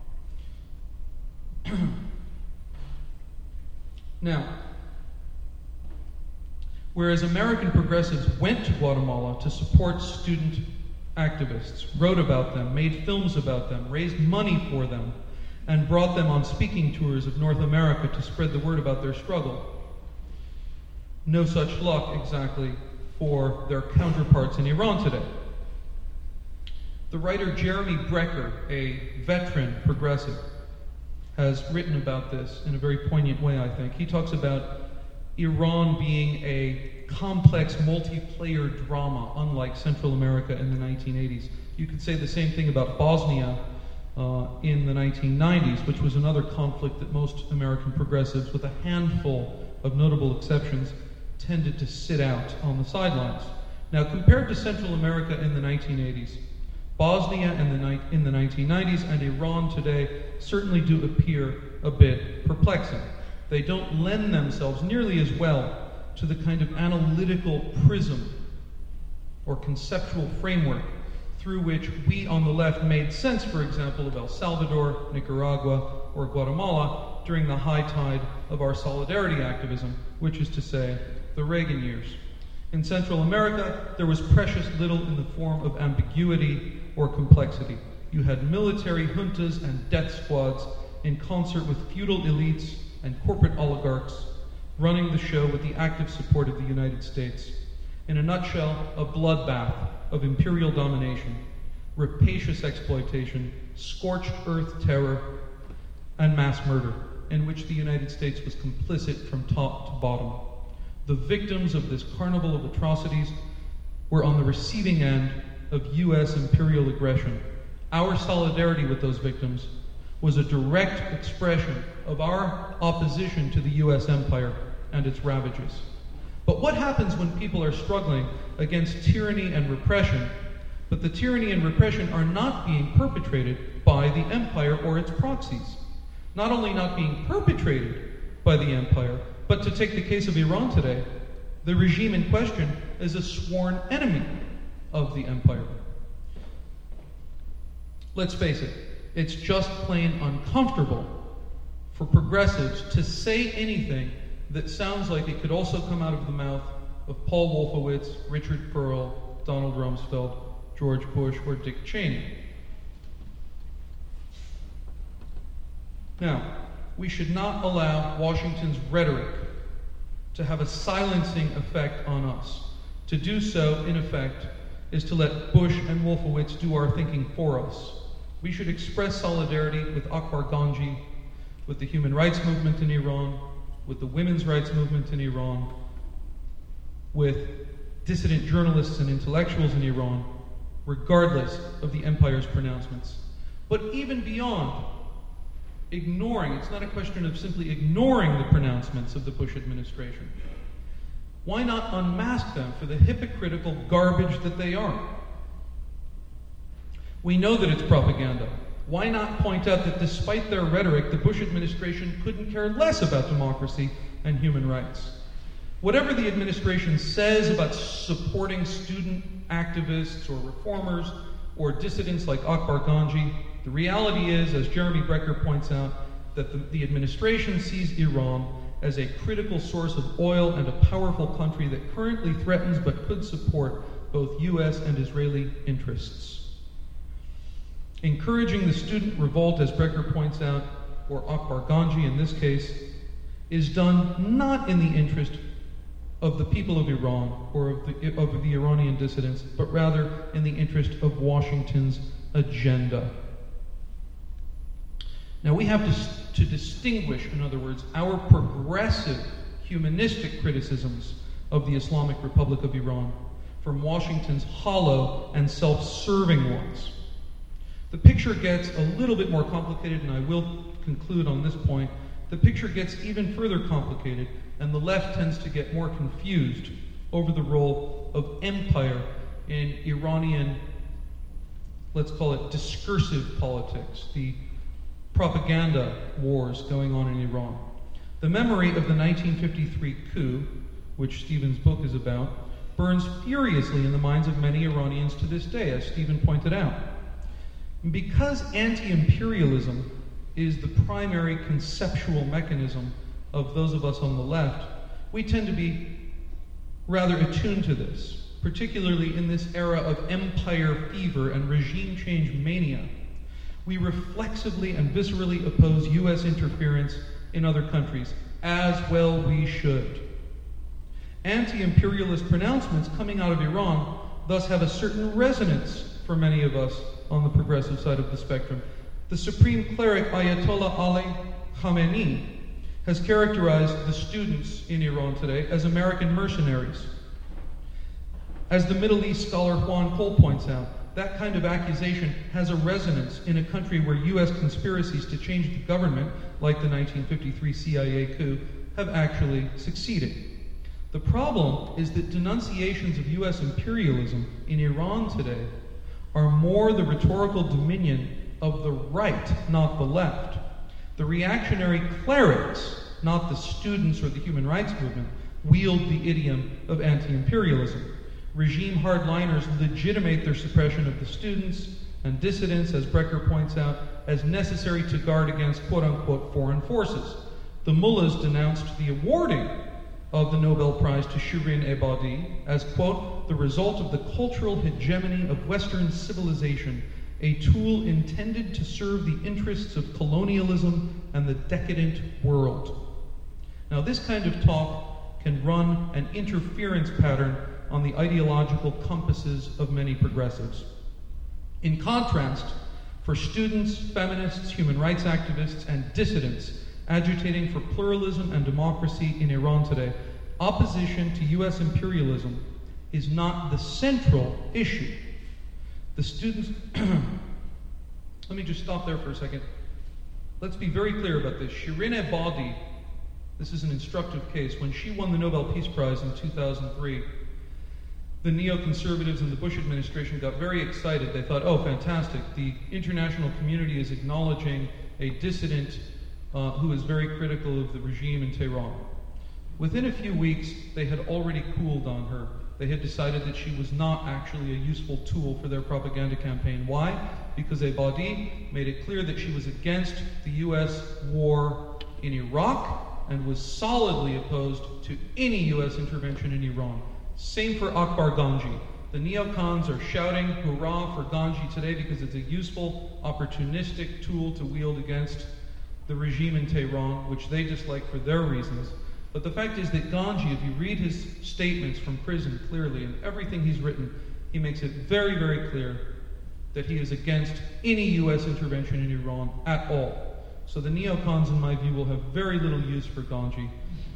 Now, whereas American progressives went to Guatemala to support student activists, wrote about them, made films about them, raised money for them, and brought them on speaking tours of North America to spread the word about their struggle, no such luck exactly for their counterparts in Iran today. The writer Jeremy Brecker, a veteran progressive, has written about this in a very poignant way, I think. He talks about Iran being a complex multiplayer drama, unlike Central America in the 1980s. You could say the same thing about Bosnia in the 1990s, which was another conflict that most American progressives, with a handful of notable exceptions, tended to sit out on the sidelines. Now, compared to Central America in the 1980s, Bosnia in the 1990s and Iran today certainly do appear a bit perplexing. They don't lend themselves nearly as well to the kind of analytical prism or conceptual framework through which we on the left made sense, for example, of El Salvador, Nicaragua, or Guatemala during the high tide of our solidarity activism, which is to say, the Reagan years. In Central America, there was precious little in the form of ambiguity or complexity. You had military juntas and death squads in concert with feudal elites and corporate oligarchs running the show with the active support of the United States. In a nutshell, a bloodbath of imperial domination, rapacious exploitation, scorched earth terror, and mass murder, in which the United States was complicit from top to bottom. The victims of this carnival of atrocities were on the receiving end of U.S. imperial aggression. Our solidarity with those victims was a direct expression of our opposition to the U.S. empire and its ravages. But what happens when people are struggling against tyranny and repression, but the tyranny and repression are not being perpetrated by the empire or its proxies? Not only not being perpetrated by the empire, but to take the case of Iran today, the regime in question is a sworn enemy of the empire. Let's face it, it's just plain uncomfortable for progressives to say anything that sounds like it could also come out of the mouth of Paul Wolfowitz, Richard Perle, Donald Rumsfeld, George Bush, or Dick Cheney. Now, we should not allow Washington's rhetoric to have a silencing effect on us. To do so, in effect, is to let Bush and Wolfowitz do our thinking for us. We should express solidarity with Akbar Ganji, with the human rights movement in Iran, with the women's rights movement in Iran, with dissident journalists and intellectuals in Iran, regardless of the empire's pronouncements. But even beyond ignoring, it's not a question of simply ignoring the pronouncements of the Bush administration. Why not unmask them for the hypocritical garbage that they are? We know that it's propaganda. Why not point out that despite their rhetoric, the Bush administration couldn't care less about democracy and human rights? Whatever the administration says about supporting student activists or reformers or dissidents like Akbar Ganji. The reality is, as Jeremy Brecker points out, that the administration sees Iran as a critical source of oil and a powerful country that currently threatens but could support both U.S. and Israeli interests. Encouraging the student revolt, as Brecker points out, or Akbar Ganji in this case, is done not in the interest of the people of Iran or of the Iranian dissidents, but rather in the interest of Washington's agenda. Now we have to distinguish, in other words, our progressive humanistic criticisms of the Islamic Republic of Iran from Washington's hollow and self-serving ones. The picture gets a little bit more complicated, and I will conclude on this point. The picture gets even further complicated, and the left tends to get more confused over the role of empire in Iranian, let's call it discursive politics, the propaganda wars going on in Iran. The memory of the 1953 coup, which Stephen's book is about, burns furiously in the minds of many Iranians to this day, as Stephen pointed out. Because anti-imperialism is the primary conceptual mechanism of those of us on the left, we tend to be rather attuned to this, particularly in this era of empire fever and regime change mania. We reflexively and viscerally oppose U.S. interference in other countries, as well we should. Anti-imperialist pronouncements coming out of Iran thus have a certain resonance for many of us on the progressive side of the spectrum. The supreme cleric Ayatollah Ali Khamenei has characterized the students in Iran today as American mercenaries. As the Middle East scholar Juan Cole points out, that kind of accusation has a resonance in a country where U.S. conspiracies to change the government, like the 1953 CIA coup, have actually succeeded. The problem is that denunciations of U.S. imperialism in Iran today are more the rhetorical dominion of the right, not the left. The reactionary clerics, not the students or the human rights movement, wield the idiom of anti-imperialism. Regime hardliners legitimate their suppression of the students and dissidents, as Brecker points out, as necessary to guard against quote-unquote foreign forces. The mullahs denounced the awarding of the Nobel Prize to Shirin Ebadi as, quote, the result of the cultural hegemony of Western civilization, a tool intended to serve the interests of colonialism and the decadent world. Now, this kind of talk can run an interference pattern on the ideological compasses of many progressives. In contrast, for students, feminists, human rights activists, and dissidents agitating for pluralism and democracy in Iran today, opposition to U.S. imperialism is not the central issue. The students... Let me just stop there for a second. Let's be very clear about this. Shirin Ebadi, this is an instructive case. When she won the Nobel Peace Prize in 2003, the neoconservatives in the Bush administration got very excited. They thought, oh, fantastic, the international community is acknowledging a dissident who is very critical of the regime in Tehran. Within a few weeks, they had already cooled on her. They had decided that she was not actually a useful tool for their propaganda campaign. Why? Because Ebadi made it clear that she was against the U.S. war in Iraq and was solidly opposed to any U.S. intervention in Iran. Same for Akbar Ganji. The neocons are shouting hurrah for Ganji today because it's a useful, opportunistic tool to wield against the regime in Tehran, which they dislike for their reasons. But the fact is that Ganji, if you read his statements from prison clearly, and everything he's written, he makes it very, very clear that he is against any U.S. intervention in Iran at all. So the neocons, in my view, will have very little use for Ganji.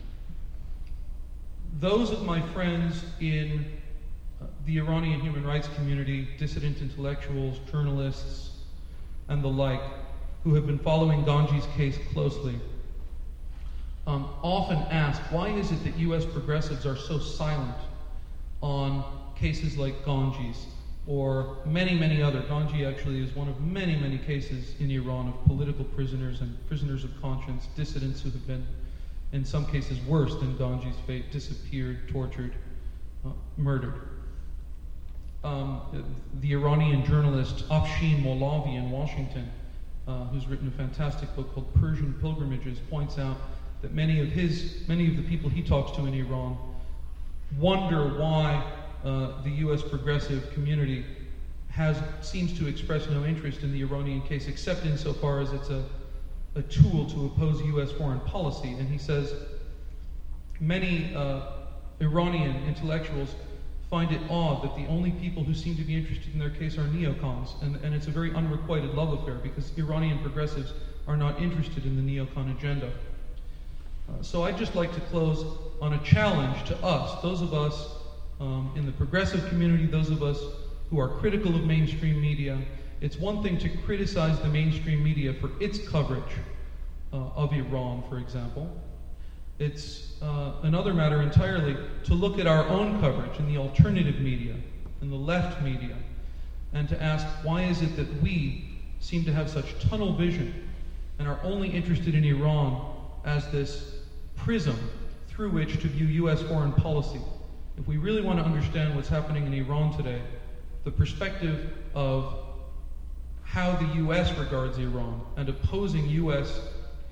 Those of my friends in the Iranian human rights community, dissident intellectuals, journalists, and the like, who have been following Ganji's case closely, often ask, why is it that U.S. progressives are so silent on cases like Ganji's, or many, many other? Ganji actually is one of many, many cases in Iran of political prisoners and prisoners of conscience, dissidents who have been, in some cases worse than Ganji's fate, disappeared, tortured, murdered. the Iranian journalist Afshin Molavi in Washington, who's written a fantastic book called Persian Pilgrimages, points out that many of the people he talks to in Iran wonder why the U.S. progressive community seems to express no interest in the Iranian case, except insofar as it's a tool to oppose U.S. foreign policy. And he says many Iranian intellectuals find it odd that the only people who seem to be interested in their case are neocons, and it's a very unrequited love affair because Iranian progressives are not interested in the neocon agenda. So I'd just like to close on a challenge to us, those of us in the progressive community, those of us who are critical of mainstream media. It's one thing to criticize the mainstream media for its coverage of Iran, for example. It's another matter entirely to look at our own coverage in the alternative media, in the left media, and to ask, why is it that we seem to have such tunnel vision and are only interested in Iran as this prism through which to view U.S. foreign policy? If we really want to understand what's happening in Iran today, the perspective of how the U.S. regards Iran and opposing U.S.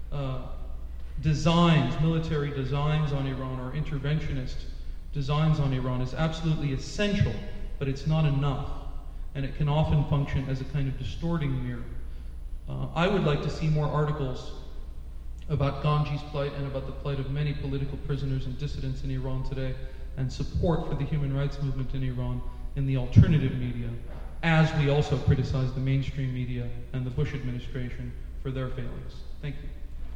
designs, military designs on Iran, or interventionist designs on Iran is absolutely essential, but it's not enough. And it can often function as a kind of distorting mirror. I would like to see more articles about Ganji's plight and about the plight of many political prisoners and dissidents in Iran today, and support for the human rights movement in Iran in the alternative media, as we also criticize the mainstream media and the Bush administration for their failings. Thank you.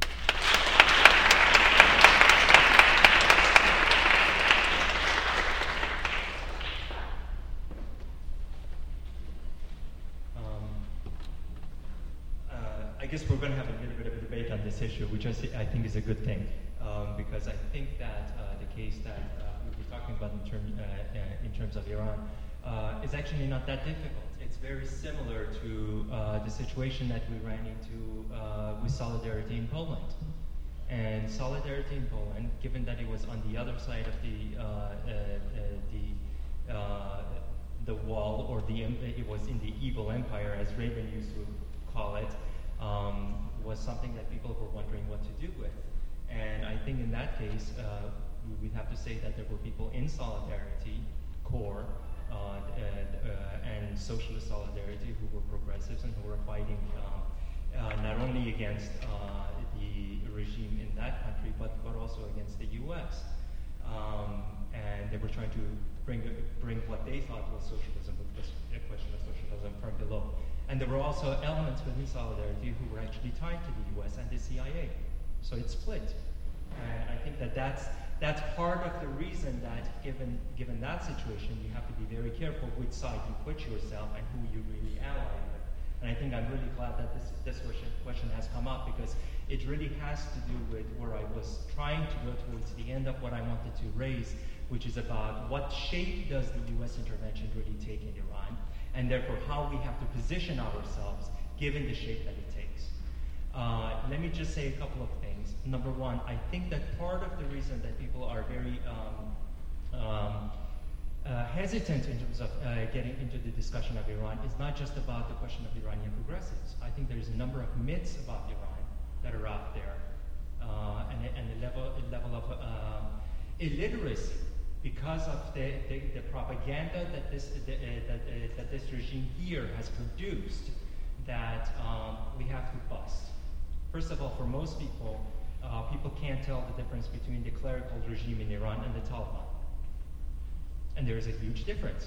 I guess we're going to have a little bit of a debate on this issue, which I think is a good thing, because I think that the case that we'll be talking about in terms of Iran is actually not that difficult. It's very similar to the situation that we ran into with Solidarity in Poland. And Solidarity in Poland, given that it was on the other side of the wall, or it was in the evil empire, as Rabin used to call it, was something that people were wondering what to do with. And I think in that case, we'd have to say that there were people in Solidarity Corps and Socialist Solidarity who were progressives and who were fighting not only against the regime in that country, but also against the U.S. And they were trying to bring what they thought was socialism, which was a question of socialism from below. And there were also elements within Solidarity who were actually tied to the U.S. and the CIA. So it split. And I think that that's part of the reason that given that situation, you have to be very careful which side you put yourself and who you really ally with. And I think I'm really glad that this question has come up, because it really has to do with where I was trying to go towards the end of what I wanted to raise, which is about what shape does the U.S. intervention really take in Iran, and therefore how we have to position ourselves given the shape that it takes. Let me just say a couple of things. Number one, I think that part of the reason that people are very hesitant in terms of getting into the discussion of Iran is not just about the question of Iranian progressives. I think there's a number of myths about Iran that are out there, and a level of illiteracy because of the propaganda that this regime here has produced, that we have to bust. First of all, for most people, people can't tell the difference between the clerical regime in Iran and the Taliban. And there is a huge difference.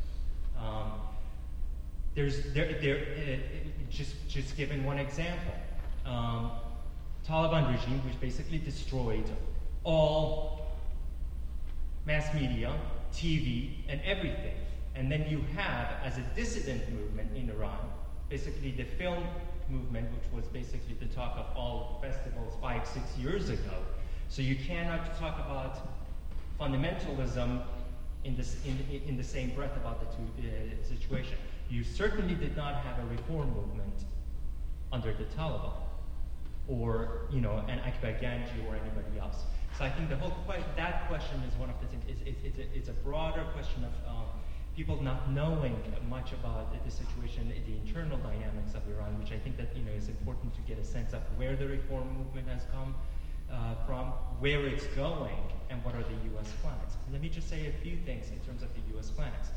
Just given one example, Taliban regime, which basically destroyed all mass media, TV, and everything. And then you have, as a dissident movement in Iran, basically the film movement, which was basically the talk of all festivals 5-6 years ago. So you cannot talk about fundamentalism in the same breath about the two situation. You certainly did not have a reform movement under the Taliban, or an Akbar Ganji or anybody else. So I think that question is one of the things. It's a broader question of people not knowing much about the situation, the internal dynamics of Iran, which I think that is important to get a sense of where the reform movement has come from, where it's going, and what are the U.S. plans. Let me just say a few things in terms of the U.S. plans.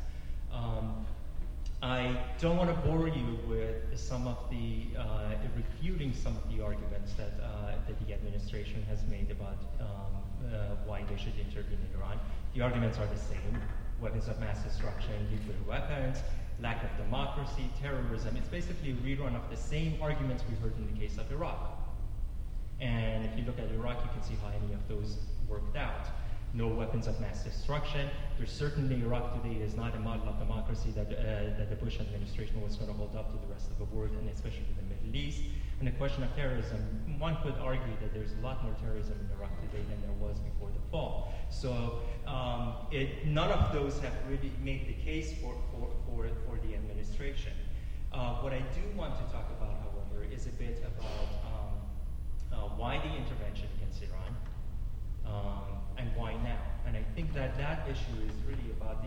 I don't want to bore you with some of the refuting some of the arguments that the administration has made about why they should intervene in Iran. The arguments are the same: weapons of mass destruction, nuclear weapons, lack of democracy, terrorism. It's basically a rerun of the same arguments we heard in the case of Iraq. And if you look at Iraq, you can see how any of those worked out. No weapons of mass destruction. There's certainly Iraq today is not a model of democracy that the Bush administration was going to hold up to the rest of the world, and especially the Middle East. And the question of terrorism, one could argue that there's a lot more terrorism in Iraq today than there was before the fall. So none of those have really made the case for the administration. What I do want to talk about, however, is a bit about why the intervention against Iran. And why now? And I think that issue is really about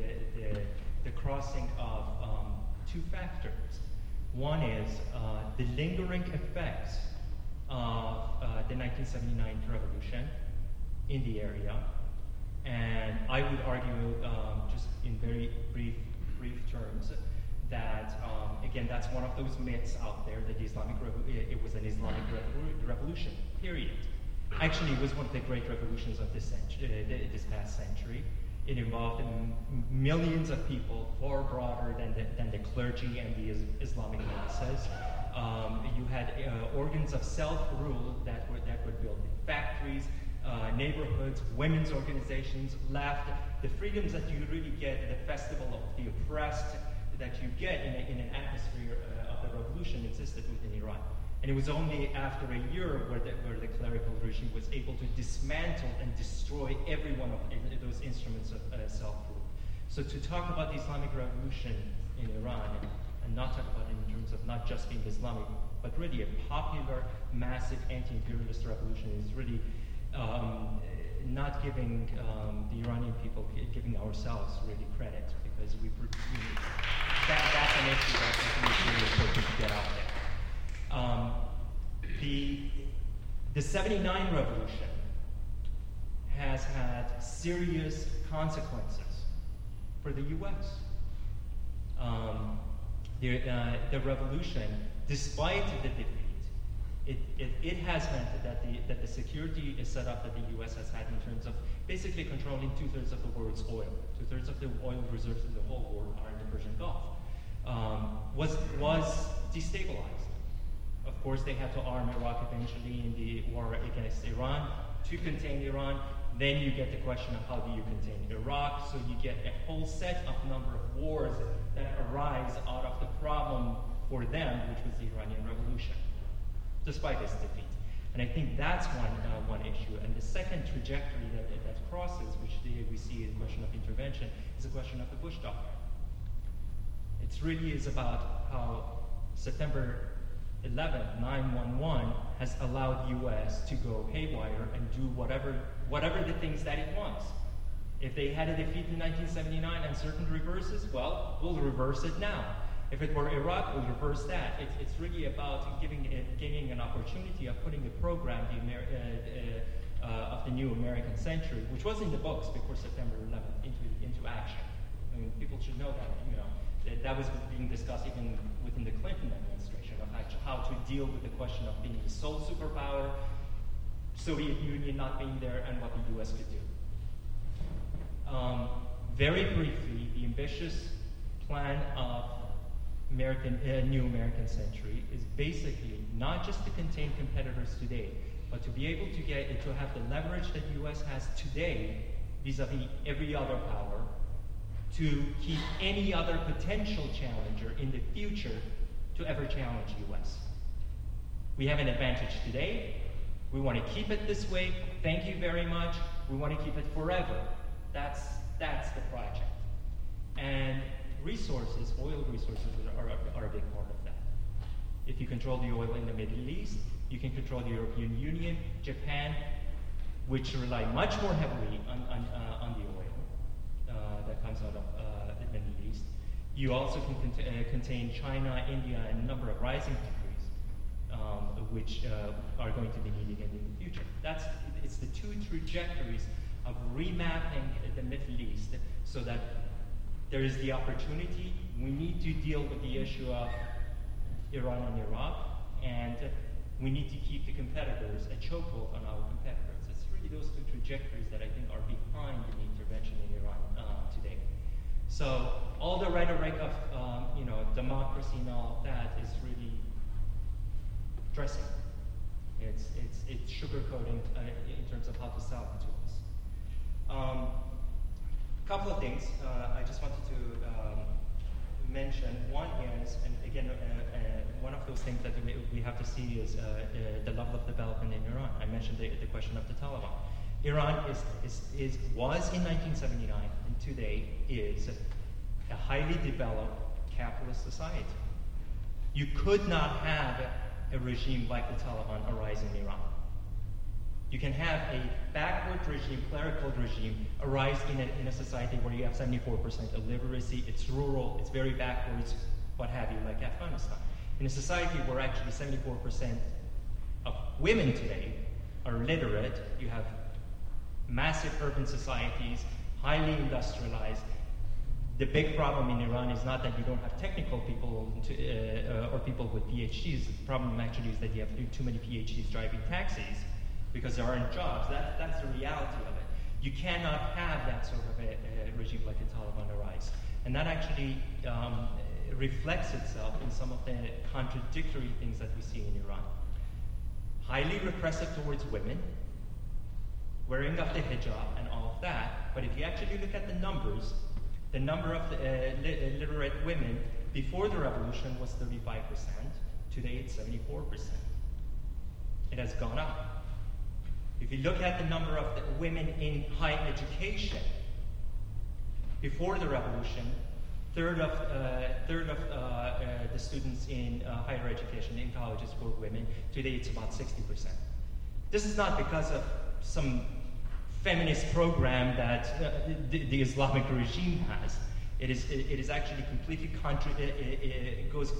the crossing of two factors. One is the lingering effects of the 1979 revolution in the area, and I would argue, just in very brief terms, that again, that's one of those myths out there that it was an Islamic revolution. Period. Actually, it was one of the great revolutions of this past century. It involved millions of people, far broader than the clergy and the Islamic masses. You had organs of self-rule that would build factories, neighborhoods, women's organizations, left. The freedoms that you really get, the festival of the oppressed that you get in an atmosphere of the revolution existed within Iran. And it was only after a year where the clerical regime was able to dismantle and destroy every one of those instruments of self-rule. So to talk about the Islamic Revolution in Iran, and not talk about it in terms of not just being Islamic, but really a popular, massive anti-imperialist revolution, is really not giving the Iranian people, giving ourselves really credit, because that's an issue that I think is really important to get out there. The 79 revolution has had serious consequences for the U.S. The revolution, despite the defeat, it has meant that the security is set up that the U.S. has had in terms of basically controlling 2/3 of the world's oil. 2/3 of the oil reserves in the whole world are in the Persian Gulf. Was destabilized. Of course, they had to arm Iraq eventually in the war against Iran to contain Iran. Then you get the question of how do you contain Iraq. So you get a whole set of number of wars that arise out of the problem for them, which was the Iranian Revolution, despite its defeat. And I think that's one issue. And the second trajectory that crosses, which we see a question of intervention, is a question of the Bush Doctrine. It really is about how September 11th, 9/11 has allowed U.S. to go haywire and do whatever the things that it wants. If they had a defeat in 1979 and certain reverses, well, we'll reverse it now. If it were Iraq, we'll reverse that. It's really about giving an opportunity of putting the program of the new American century, which was in the books before September 11th, into action. I mean, people should know that. That was being discussed even within the Clinton administration of how to deal with the question of being the sole superpower, Soviet Union not being there, and what the U.S. could do. Very briefly, the ambitious plan of new American century is basically not just to contain competitors today, but to be able to have the leverage that the U.S. has today vis-a-vis every other power, to keep any other potential challenger in the future to ever challenge U.S. We have an advantage today. We want to keep it this way. Thank you very much. We want to keep it forever. That's the project. And resources, oil resources, are a big part of that. If you control the oil in the Middle East, you can control the European Union, Japan, which rely much more heavily on the oil that comes out of the Middle You also can contain China, India, and a number of rising countries, which are going to be needed in the future. It's the two trajectories of remapping the Middle East so that there is the opportunity. We need to deal with the issue of Iran and Iraq, and we need to keep the competitors a chokehold on our competitors. It's really those two trajectories that I think are behind the intervention in Iran today. So all the rhetoric of democracy and all of that is really dressing. It's sugarcoating in terms of how to sell it to us. A couple of things I just wanted to mention. One is, and again, one of those things that we have to see is the level of development in Iran. I mentioned the question of the Taliban. Iran was in 1979 and today is a highly developed capitalist society. You could not have a regime like the Taliban arise in Iran. You can have a backward regime, clerical regime, arise in a society where you have 74% illiteracy, it's rural, it's very backwards, what have you, like Afghanistan. In a society where actually 74% of women today are literate, you have massive urban societies, highly industrialized. The big problem in Iran is not that you don't have technical people or people with PhDs. The problem actually is that you have too many PhDs driving taxis because there aren't jobs. That's the reality of it. You cannot have that sort of a regime like the Taliban arise. And that actually reflects itself in some of the contradictory things that we see in Iran. Highly repressive towards women, wearing of the hijab and all of that. But if you actually look at the numbers, the number of literate women before the revolution was 35%. Today it's 74%. It has gone up. If you look at the number of the women in high education, before the revolution, third of the students in higher education in colleges were women. Today it's about 60%. This is not because of some feminist program that the Islamic regime has. It is actually completely it goes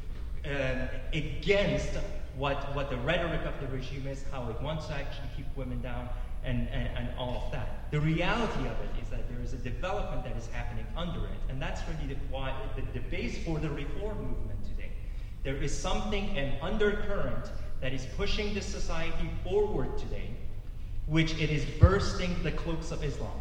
against what the rhetoric of the regime is, how it wants to actually keep women down, and all of that. The reality of it is that there is a development that is happening under it, and that's really the base for the reform movement today. There is something, an undercurrent, that is pushing this society forward today, which it is bursting the cloaks of Islam.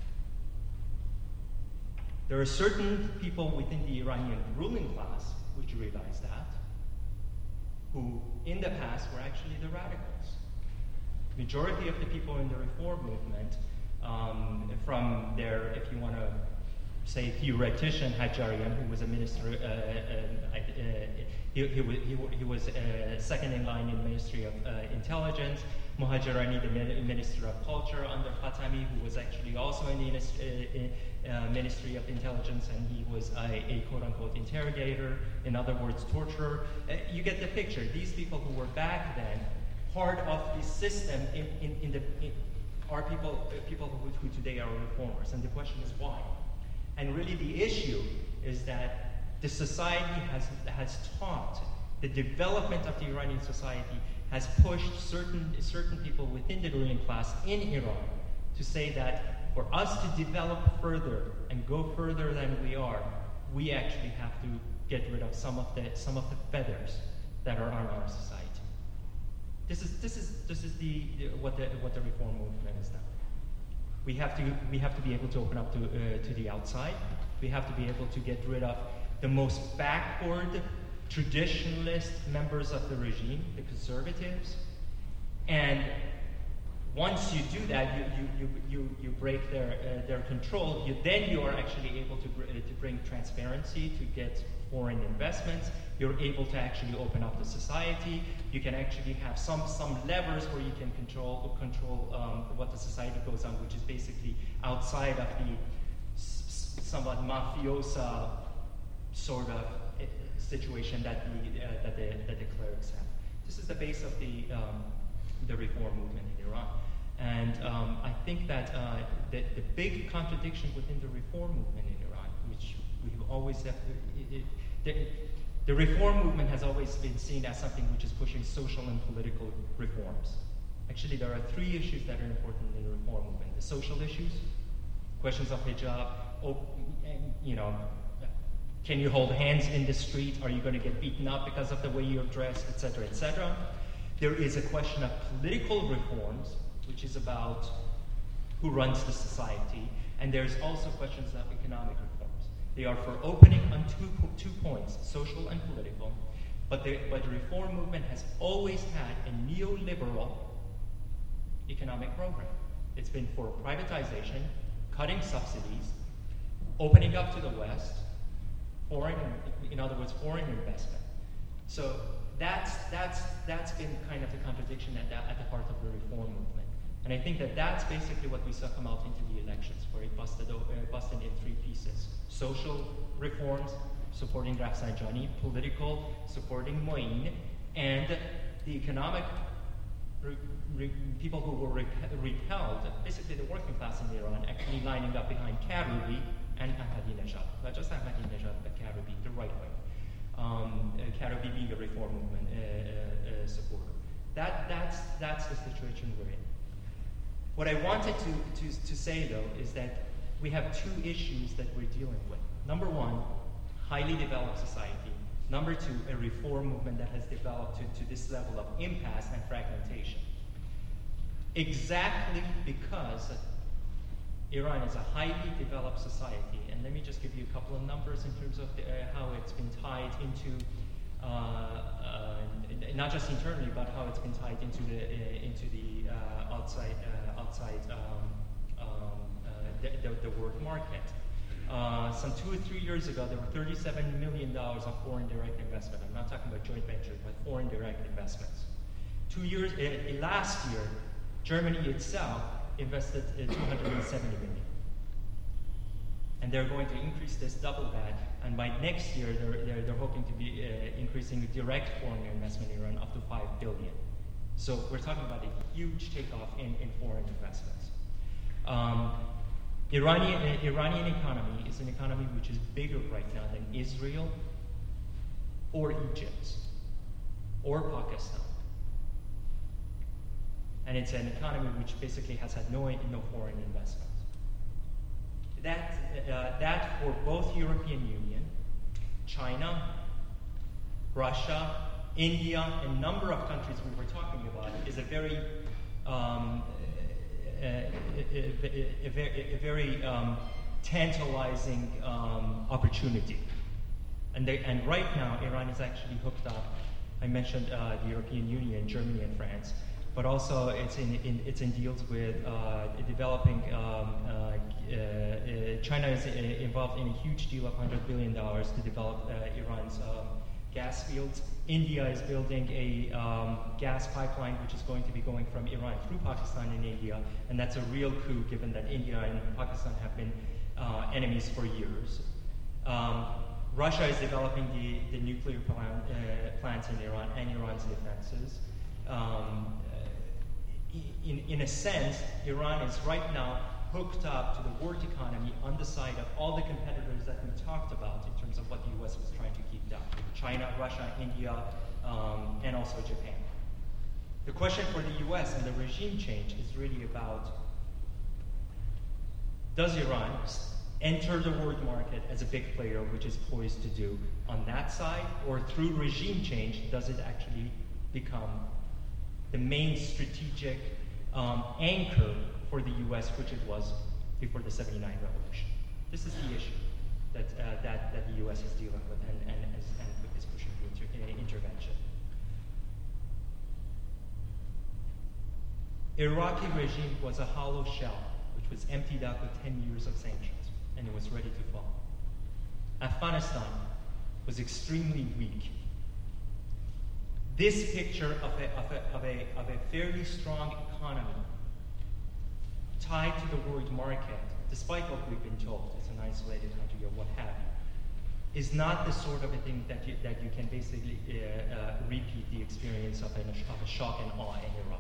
There are certain people within the Iranian ruling class which realize that, who in the past were actually the radicals. Majority of the people in the reform movement, from their, if you want to say, theoretician Hajjarian, who was a minister, he was second in line in the Ministry of Intelligence. Mohajerani, the Minister of Culture under Khatami, who was actually also in the Ministry of Intelligence, and he was a quote-unquote interrogator, in other words, torturer. You get the picture. These people who were back then part of the system are people who today are reformers, and the question is why? And really the issue is that the society has taught, the development of the Iranian society has pushed certain people within the ruling class in Iran to say that for us to develop further and go further than we are, we actually have to get rid of some of the feathers that are on our society. This is what the reform movement is now. We have to be able to open up to the outside. We have to be able to get rid of the most backward, traditionalist members of the regime, the conservatives, and once you do that, you break their control. Then you are actually able to bring transparency, to get foreign investments. You're able to actually open up the society. You can actually have some levers where you can control what the society goes on, which is basically outside of the somewhat mafiosa sort of situation that the clerics have. This is the base of the reform movement in Iran. And I think that the big contradiction within the reform movement in Iran which we've always have. The reform movement has always been seen as something which is pushing social and political reforms. Actually, there are three issues that are important in the reform movement: the social issues, questions of hijab, can you hold hands in the street? Are you going to get beaten up because of the way you're dressed, etc., etc.? There is a question of political reforms, which is about who runs the society, and there's also questions of economic reforms. They are for opening on two points, social and political, but the reform movement has always had a neoliberal economic program. It's been for privatization, cutting subsidies, opening up to the West, foreign investment. So that's been kind of the contradiction at the heart of the reform movement. And I think that's basically what we saw come out into the elections, where it busted in three pieces: social reforms, supporting Rafsanjani; political, supporting Moin; and the economic people who were repelled, basically the working class in Iran, actually lining up behind Karoubi and Ahmadinejad. Not just Ahmadinejad, but Karoubi, the right wing. Karoubi being a reform movement supporter. That's the situation we're in. What I wanted to say, though, is that we have two issues that we're dealing with. Number one, highly developed society. Number two, a reform movement that has developed to this level of impasse and fragmentation. Exactly because Iran is a highly developed society, and let me just give you a couple of numbers in terms of how it's been tied into, not just internally, but how it's been tied into the outside the world market. Some 2 or 3 years ago, there were $37 million of foreign direct investment. I'm not talking about joint ventures, but foreign direct investments. Last year, Germany itself invested $270 million. And they're going to increase this, double that, and by next year, they're hoping to be increasing direct foreign investment in Iran up to $5 billion. So we're talking about a huge takeoff in foreign investments. Iranian economy is an economy which is bigger right now than Israel or Egypt or Pakistan. And it's an economy which basically has had no foreign investment. That for both European Union, China, Russia, India, a number of countries we were talking about, is a very tantalizing opportunity. And right now, Iran is actually hooked up. I mentioned the European Union, Germany, and France, but also it's in deals with developing. China is involved in a huge deal of $100 billion to develop Iran's gas fields. India is building a gas pipeline which is going to be going from Iran through Pakistan and India, and that's a real coup given that India and Pakistan have been enemies for years. Russia is developing the nuclear plants in Iran and Iran's defenses. In a sense, Iran is right now hooked up to the world economy on the side of all the competitors that we talked about in terms of what the U.S. was trying to keep down: China, Russia, India, and also Japan. The question for the U.S. and the regime change is really about: does Iran enter the world market as a big player, which is poised to do on that side, or through regime change, does it actually become the main strategic anchor for the U.S., which it was before the '79 revolution? This is the issue that the U.S. is dealing with and is pushing the intervention. Iraqi regime was a hollow shell, which was emptied out with 10 years of sanctions, and it was ready to fall. Afghanistan was extremely weak. This picture of a fairly strong economy tied to the world market, despite what we've been told, it's an isolated country or what have you, is not the sort of a thing that you can basically repeat the experience of a shock and awe in Iraq.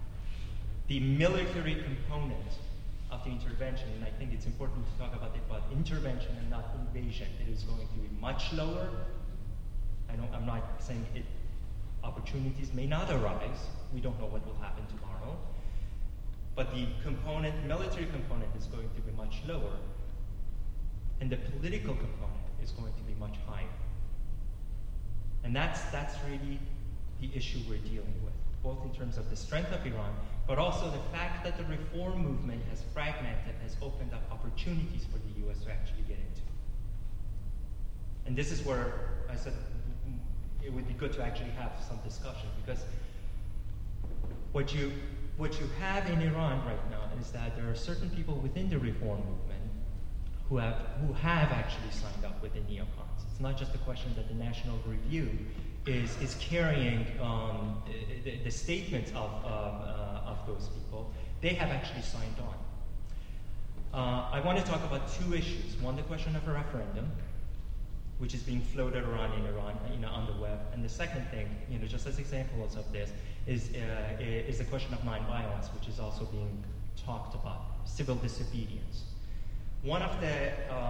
The military component of the intervention, and I think it's important to talk about intervention and not invasion. It is going to be much lower. I'm not saying opportunities may not arise. We don't know what will happen tomorrow. But the military component is going to be much lower, and the political component is going to be much higher. And that's really the issue we're dealing with, both in terms of the strength of Iran, but also the fact that the reform movement has fragmented, has opened up opportunities for the U.S. to actually get into. And this is where I said it would be good to actually have some discussion, because what you have in Iran right now is that there are certain people within the reform movement who have actually signed up with the neocons. It's not just a question that the National Review is carrying the statements of those people. They have actually signed on. I want to talk about two issues. One, the question of a referendum, which is being floated around in Iran, on the web. And the second thing, just as examples of this, is the question of nonviolence, which is also being talked about, civil disobedience. One of the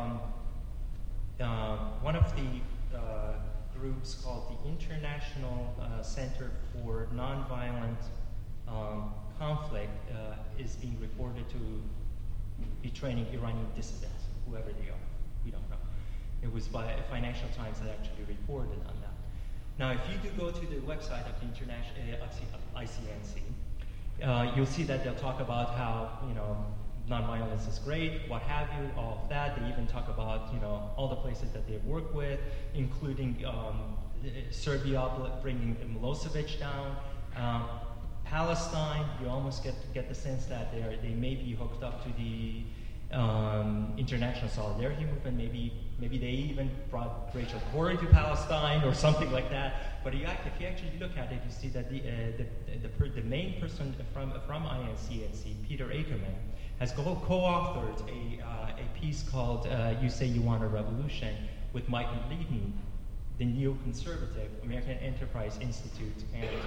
groups called the International Center for Nonviolent Conflict is being reported to be training Iranian dissidents, whoever they are. We don't know. It was by Financial Times that actually reported on that. Now, if you do go to the website of the ICNC, you'll see that they'll talk about how, nonviolence is great, what have you, all of that. They even talk about, all the places that they've worked with, including Serbia bringing Milosevic down. Palestine, you almost get the sense that they may be hooked up to the international solidarity movement. Maybe they even brought Rachel Corrie to Palestine or something like that. But if you actually look at it, you see that the main person from INCNC, Peter Ackerman, has co-authored a piece called "You Say You Want a Revolution" with Michael Leedon, the neoconservative American Enterprise Institute,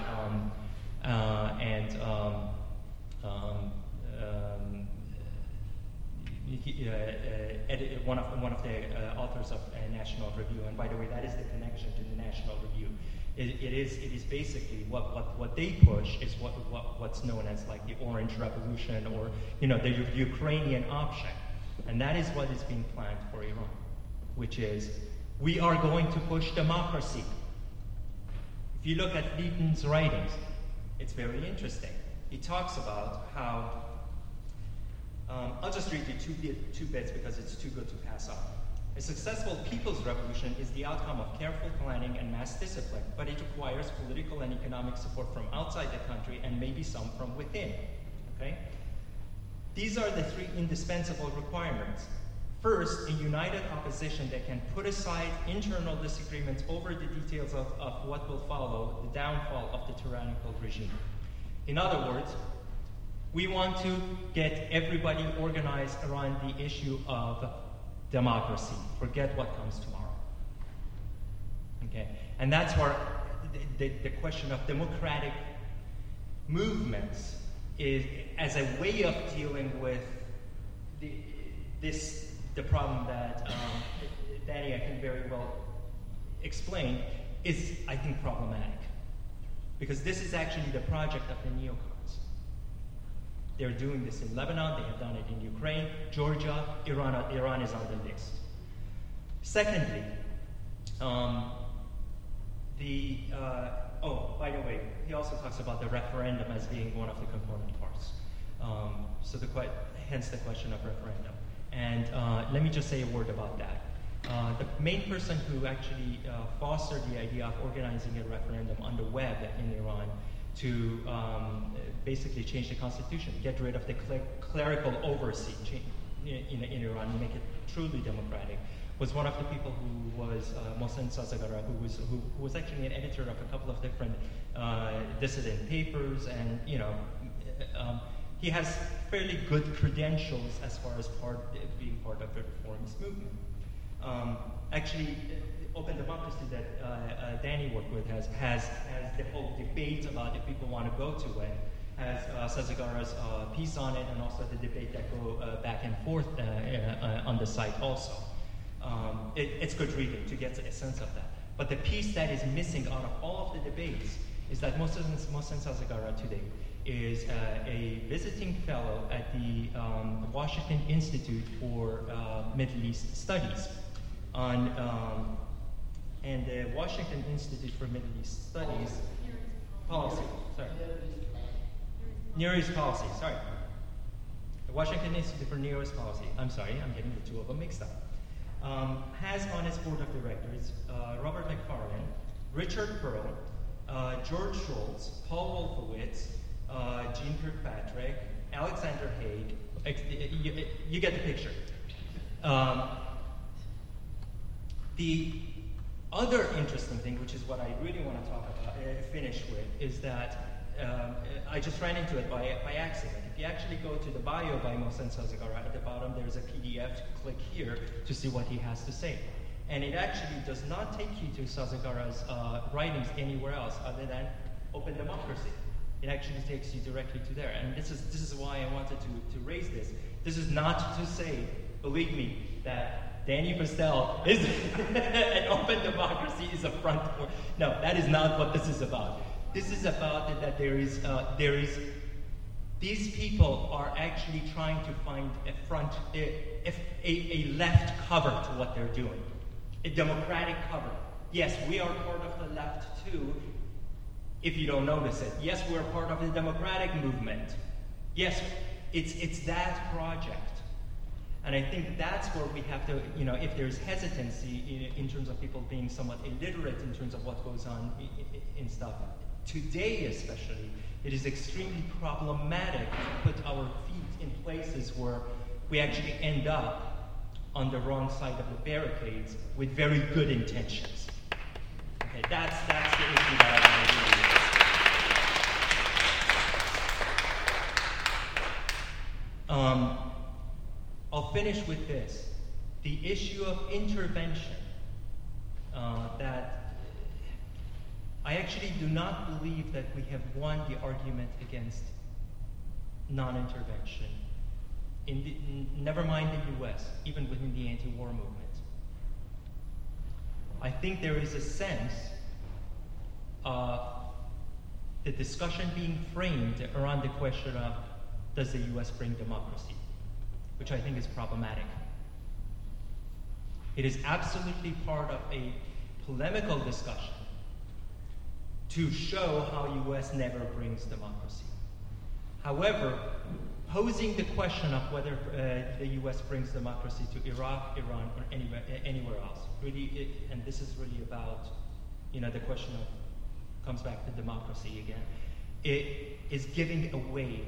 one of the authors of National Review. And by the way, that is the connection to the National Review. It is basically what they push is what's known as like the Orange Revolution, or the Ukrainian option, and that is what is being planned for Iran, which is we are going to push democracy. If you look at Leedon's writings, it's very interesting. He talks about how I'll just read you two bits because it's too good to pass on. A successful people's revolution is the outcome of careful planning and mass discipline, but it requires political and economic support from outside the country and maybe some from within. Okay? These are the three indispensable requirements. First, a united opposition that can put aside internal disagreements over the details of what will follow the downfall of the tyrannical regime. In other words, we want to get everybody organized around the issue of democracy. Forget what comes tomorrow. Okay? And that's where the question of democratic movements is, as a way of dealing with the problem that Danny, I think, very well explained, is, I think, problematic. Because this is actually the project of the neocons. They're doing this in Lebanon, they have done it in Ukraine, Georgia, Iran is on the list. Secondly, by the way, he also talks about the referendum as being one of the component parts. Hence the question of referendum. And let me just say a word about that. The main person who actually fostered the idea of organizing a referendum on the web in Iran to basically change the constitution, get rid of the clerical overseat in Iran, and make it truly democratic, was one of the people who was Mohsen Sazagara, who was actually an editor of a couple of different dissident papers, and he has fairly good credentials as far as being part of the reformist movement. Actually, Open Democracy that Danny worked with has the whole debate about if people want to go to it, has Sazagara's piece on it, and also the debate that go back and forth on on the site also. It's good reading to get a sense of that. But the piece that is missing out of all of the debates is that Mohsen Sazegara today is a visiting fellow at the Washington Institute for Middle East Studies. And the Washington Institute for Middle East Studies policy. Sorry. Near East Policy, sorry. The Washington Institute for Near East Policy, I'm sorry, I'm getting the two of them mixed up, has on its board of directors Robert McFarlane, Richard Pearl, George Schultz, Paul Wolfowitz, Jean Kirkpatrick, Alexander Haig. You get the picture. The other interesting thing, which is what I really want to talk about, finish with, is that I just ran into it by accident. If you actually go to the bio by Mohsen Sazegara, at the bottom there's a PDF. Click here to see what he has to say. And it actually does not take you to Sazegara's writings anywhere else other than Open Democracy. It actually takes you directly to there. And this is why I wanted to raise this. This is not to say, believe me, that Danny Postel is an Open Democracy is a front for. No, that is not what this is about. This is about that there is these people are actually trying to find a left cover to what they're doing, a democratic cover. Yes, we are part of the left too, if you don't notice it. Yes, we're part of the democratic movement. Yes, it's that project. And I think that's where we have to, if there's hesitancy in terms of people being somewhat illiterate in terms of what goes on in stuff, today especially, it is extremely problematic to put our feet in places where we actually end up on the wrong side of the barricades with very good intentions. Okay, that's the issue that I want to deal with. I'll finish with this. The issue of intervention, that I actually do not believe that we have won the argument against non-intervention, never mind the US, even within the anti-war movement. I think there is a sense of the discussion being framed around the question of, does the US bring democracy? Which I think is problematic. It is absolutely part of a polemical discussion to show how US never brings democracy. However, posing the question of whether the US brings democracy to Iraq, Iran, or anywhere else, really, and this is really about, the question of, comes back to democracy again, it is giving away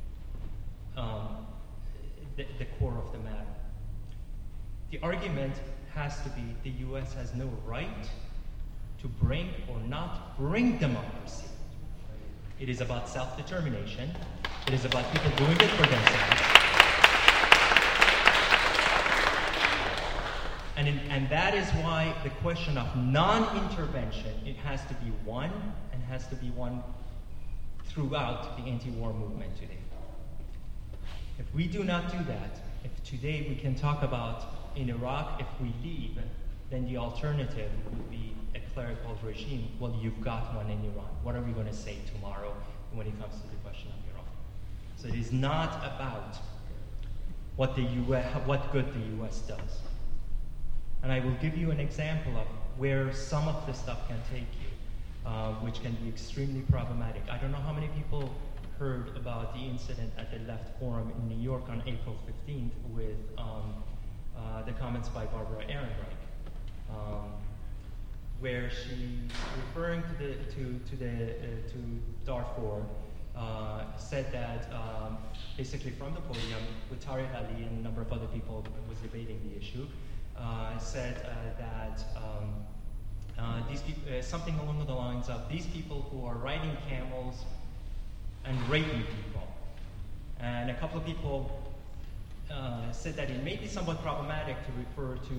the core of the matter. The argument has to be the US has no right to bring or not bring democracy. It is about self-determination. It is about people doing it for themselves. And that is why the question of non-intervention, it has to be one, and has to be one throughout the anti-war movement today. If we do not do that, if today we can talk about in Iraq, if we leave, then the alternative would be a clerical regime. Well, you've got one in Iran. What are we going to say tomorrow when it comes to the question of Iraq? So it is not about what good the US does. And I will give you an example of where some of this stuff can take you, which can be extremely problematic. I don't know how many people heard about the incident at the Left Forum in New York on April 15th with the comments by Barbara Ehrenreich, where she, referring to Darfur, said that basically from the podium, with Tariq Ali and a number of other people was debating the issue, said that these people, something along the lines of these people who are riding camels and raping people. And a couple of people said that it may be somewhat problematic to refer to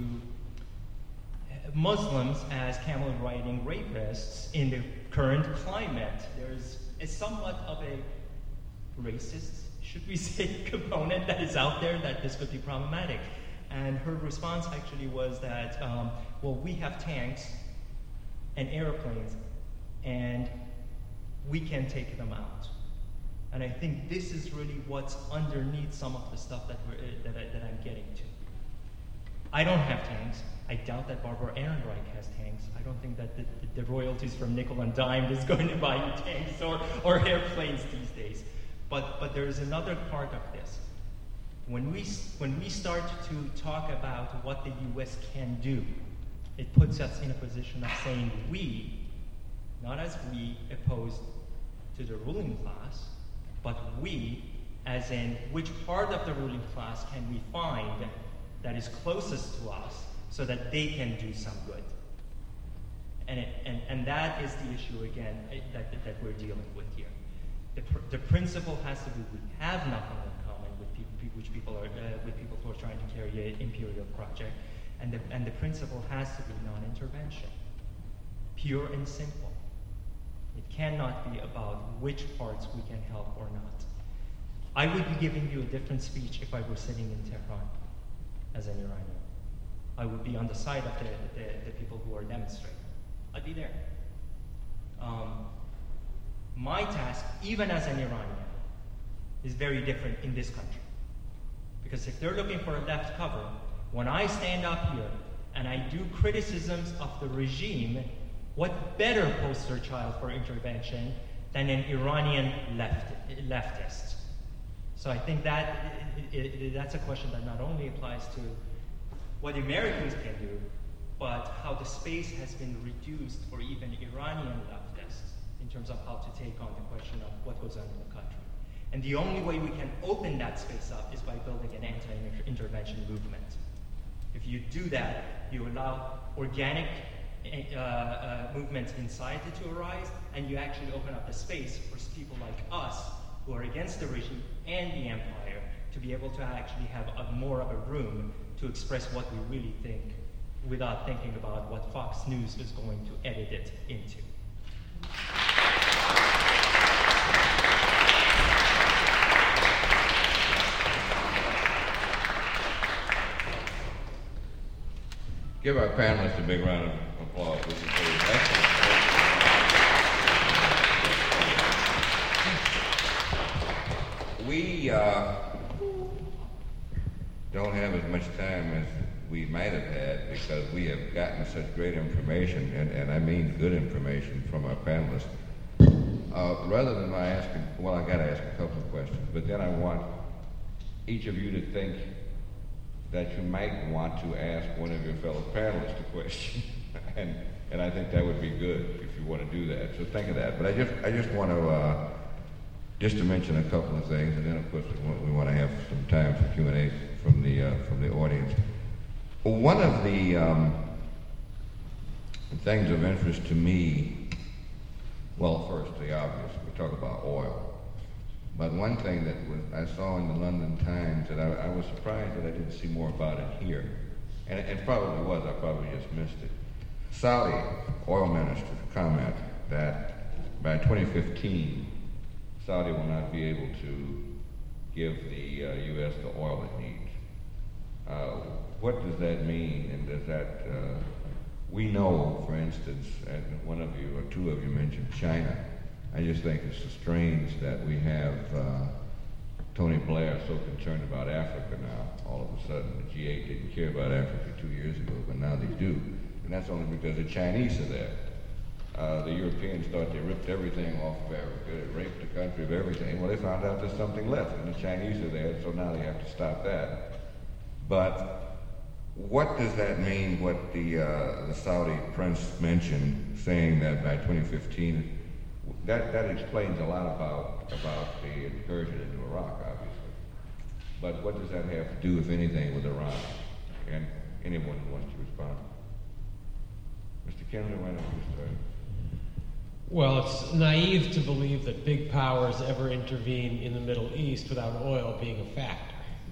Muslims as camel riding rapists in the current climate. There's somewhat of a racist, should we say, component that is out there that this could be problematic. And her response actually was that, well, we have tanks and airplanes, and we can take them out. And I think this is really what's underneath some of the stuff that I'm getting to. I don't have tanks. I doubt that Barbara Ehrenreich has tanks. I don't think that the royalties from nickel and dime is going to buy you tanks or airplanes these days. But there is another part of this. When we start to talk about what the U.S. can do, it puts us in a position of saying we, not as we opposed to the ruling class, but we, as in which part of the ruling class can we find that is closest to us so that they can do some good. And that is the issue, again, that we're dealing with here. The principle has to be we have nothing in common with people who are trying to carry an imperial project, and the principle has to be non-intervention, pure and simple. It cannot be about which parts we can help or not. I would be giving you a different speech if I were sitting in Tehran as an Iranian. I would be on the side of the people who are demonstrating. I'd be there. My task, even as an Iranian, is very different in this country. Because if they're looking for a left cover, when I stand up here and I do criticisms of the regime, what better poster child for intervention than an Iranian leftist? So I think that's a question that not only applies to what Americans can do, but how the space has been reduced for even Iranian leftists in terms of how to take on the question of what goes on in the country. And the only way we can open that space up is by building an anti-intervention movement. If you do that, you allow organic movements inside it to arise, and you actually open up the space for people like us who are against the regime and the empire to be able to actually have more of a room to express what we really think without thinking about what Fox News is going to edit it into. Give our panelists a big round of applause. We don't have as much time as we might have had because we have gotten such great information, and I mean good information from our panelists. Rather than my asking, well, I got to ask a couple of questions, but then I want each of you to think that you might want to ask one of your fellow panelists a question, and I think that would be good if you want to do that. So think of that. But I just want to just to mention a couple of things, and then of course we want to have some time for Q&A from the audience. One of the things of interest to me, well, first the obvious. We talk about oil. But one thing that I saw in the London Times that I was surprised that I didn't see more about it here, and it probably was, I probably just missed it. Saudi oil minister comment that by 2015, Saudi will not be able to give the U.S. the oil it needs. What does that mean? And does that, we know, for instance, and one of you or two of you mentioned China. I just think it's strange that we have Tony Blair so concerned about Africa now. All of a sudden, the G8 didn't care about Africa 2 years ago, but now they do. And that's only because the Chinese are there. The Europeans thought they ripped everything off of Africa. They raped the country of everything. Well, they found out there's something left, and the Chinese are there, so now they have to stop that. But what does that mean, what the Saudi prince mentioned, saying that by 2015, that explains a lot about the incursion into Iraq, obviously. But what does that have to do, if anything, with Iran? And anyone who wants to respond? Mr. Kennedy, why don't you start? Well, it's naive to believe that big powers ever intervene in the Middle East without oil being a factor.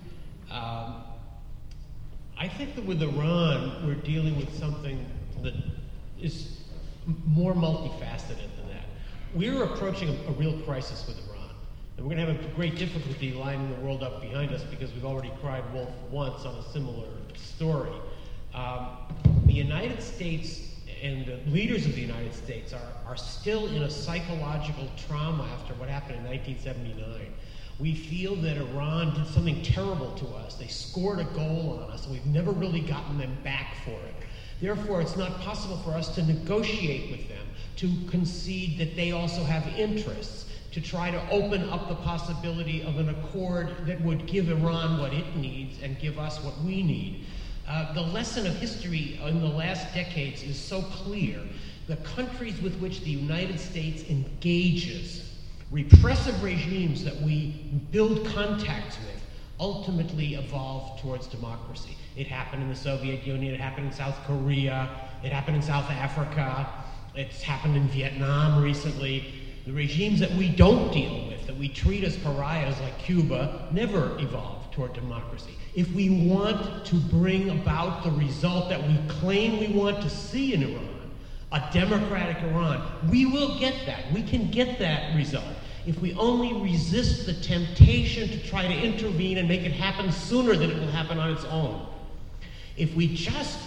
I think that with Iran, we're dealing with something that is more multifaceted than that. We're approaching a real crisis with Iran. And we're going to have a great difficulty lining the world up behind us because we've already cried wolf once on a similar story. The United States and the leaders of the United States are still in a psychological trauma after what happened in 1979. We feel that Iran did something terrible to us. They scored a goal on us, and we've never really gotten them back for it. Therefore, it's not possible for us to negotiate with them, to concede that they also have interests, to try to open up the possibility of an accord that would give Iran what it needs and give us what we need. The lesson of history in the last decades is so clear. The countries with which the United States engages, repressive regimes that we build contacts with, ultimately evolve towards democracy. It happened in the Soviet Union, it happened in South Korea, it happened in South Africa, it's happened in Vietnam recently. The regimes that we don't deal with, that we treat as pariahs like Cuba, never evolve toward democracy. If we want to bring about the result that we claim we want to see in Iran, a democratic Iran, we will get that. We can get that result if we only resist the temptation to try to intervene and make it happen sooner than it will happen on its own. If we just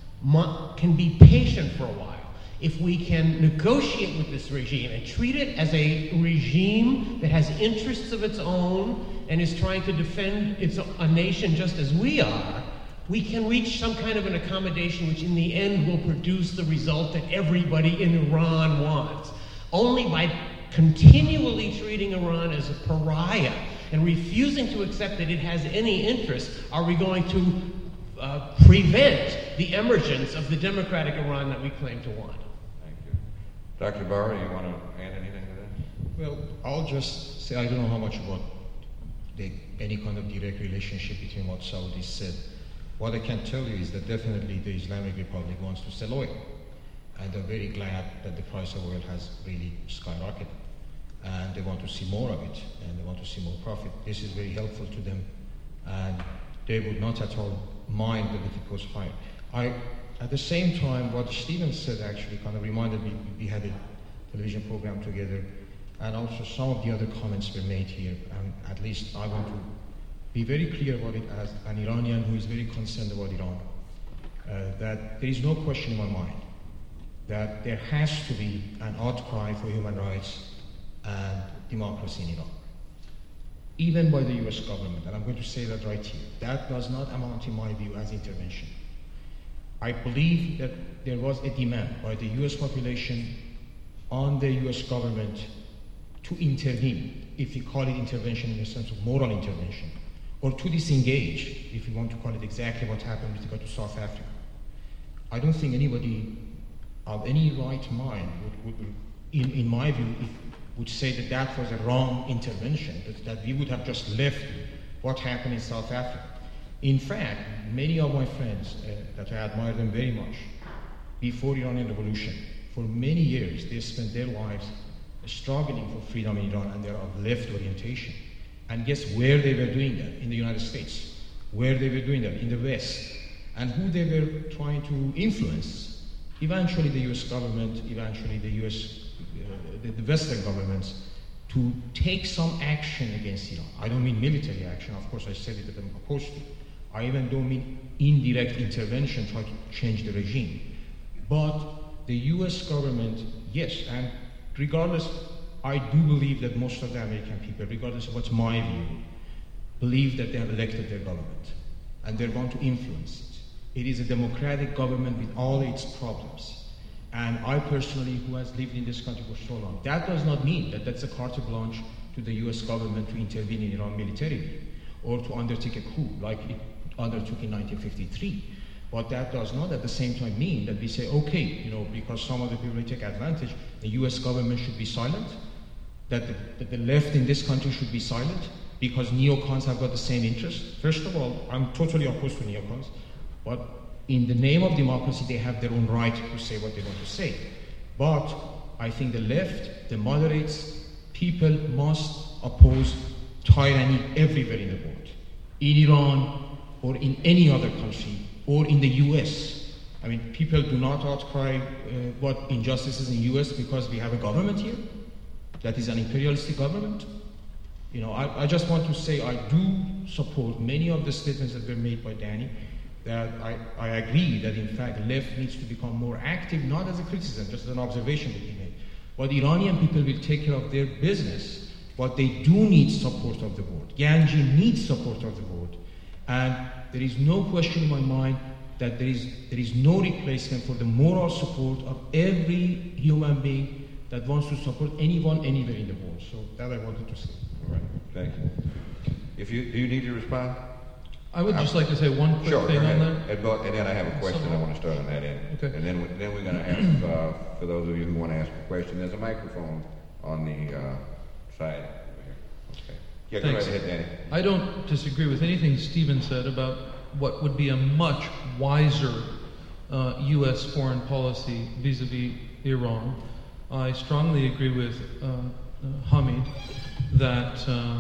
can be patient for a while, if we can negotiate with this regime and treat it as a regime that has interests of its own and is trying to defend a nation just as we are, we can reach some kind of an accommodation which in the end will produce the result that everybody in Iran wants. Only by continually treating Iran as a pariah and refusing to accept that it has any interest are we going to prevent the emergence of the democratic Iran that we claim to want. Thank you. Dr. Barra, you want to add anything to that? Well, I'll just say I don't know how much about any kind of direct relationship between what Saudi said. What I can tell you is that definitely the Islamic Republic wants to sell oil. And they're very glad that the price of oil has really skyrocketed. And they want to see more of it, and they want to see more profit. This is very helpful to them, and they would not at all mind that it goes higher. At the same time, what Stephen said actually kind of reminded me, we had a television program together, and also some of the other comments were made here, and at least I want to be very clear about it as an Iranian who is very concerned about Iran, that there is no question in my mind that there has to be an outcry for human rights and democracy in Iran, even by the US government, and I'm going to say that right here. That does not amount, in my view, as intervention. I believe that there was a demand by the US population on the US government to intervene, if you call it intervention in the sense of moral intervention, or to disengage, if you want to call it exactly what happened with regard to South Africa. I don't think anybody of any right mind would in my view, would say that that was a wrong intervention, that we would have just left what happened in South Africa. In fact, many of my friends that I admire them very much, before Iranian Revolution, for many years, they spent their lives struggling for freedom in Iran, and they're of left orientation. And guess where they were doing that? In the United States. Where they were doing that? In the West. And who they were trying to influence? Eventually the US government, eventually the the Western governments, to take some action against Iran. I don't mean military action, of course I said it that I'm opposed to. I even don't mean indirect intervention, try to change the regime. But the US government, yes, and regardless, I do believe that most of the American people, regardless of what's my view, believe that they have elected their government and they want to influence it. It is a democratic government with all its problems. And I personally, who has lived in this country for so long, that does not mean that that's a carte blanche to the US government to intervene in Iran militarily or to undertake a coup like it undertook in 1953. But that does not at the same time mean that we say, okay, because some of the people take advantage, the US government should be silent, that the left in this country should be silent because neocons have got the same interest. First of all, I'm totally opposed to neocons, but in the name of democracy, they have their own right to say what they want to say. But I think the left, the moderates, people must oppose tyranny everywhere in the world. In Iran, or in any other country, or in the US. I mean, people do not outcry what injustices in the US because we have a government here that is an imperialistic government. I just want to say I do support many of the statements that were made by Danny, that I agree that in fact left needs to become more active, not as a criticism, just as an observation that he made. But Iranian people will take care of their business, but they do need support of the board. Ganji needs support of the board. And there is no question in my mind that there is no replacement for the moral support of every human being that wants to support anyone anywhere in the world. So that I wanted to say. All right, thank you. Do you need to respond? I would just like to say one quick thing on that. And then I have a question I want to start on that end. Okay. And then we're going to have, for those of you who want to ask a question, there's a microphone on the side over here. Okay. Yeah, go right ahead, Danny. I don't disagree with anything Stephen said about what would be a much wiser U.S. foreign policy vis-a-vis Iran. I strongly agree with Hamid that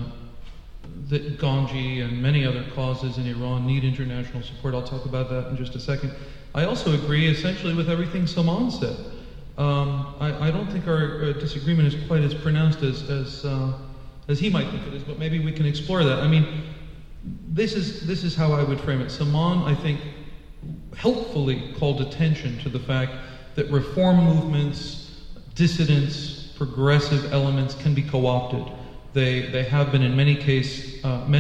Ganji and many other causes in Iran need international support. I'll talk about that in just a second. I also agree essentially with everything Salman said. I don't think our disagreement is quite as pronounced as he might think it is, but maybe we can explore that. I mean, this is how I would frame it. Salman, I think, helpfully called attention to the fact that reform movements, dissidents, progressive elements can be co-opted. They have been in many cases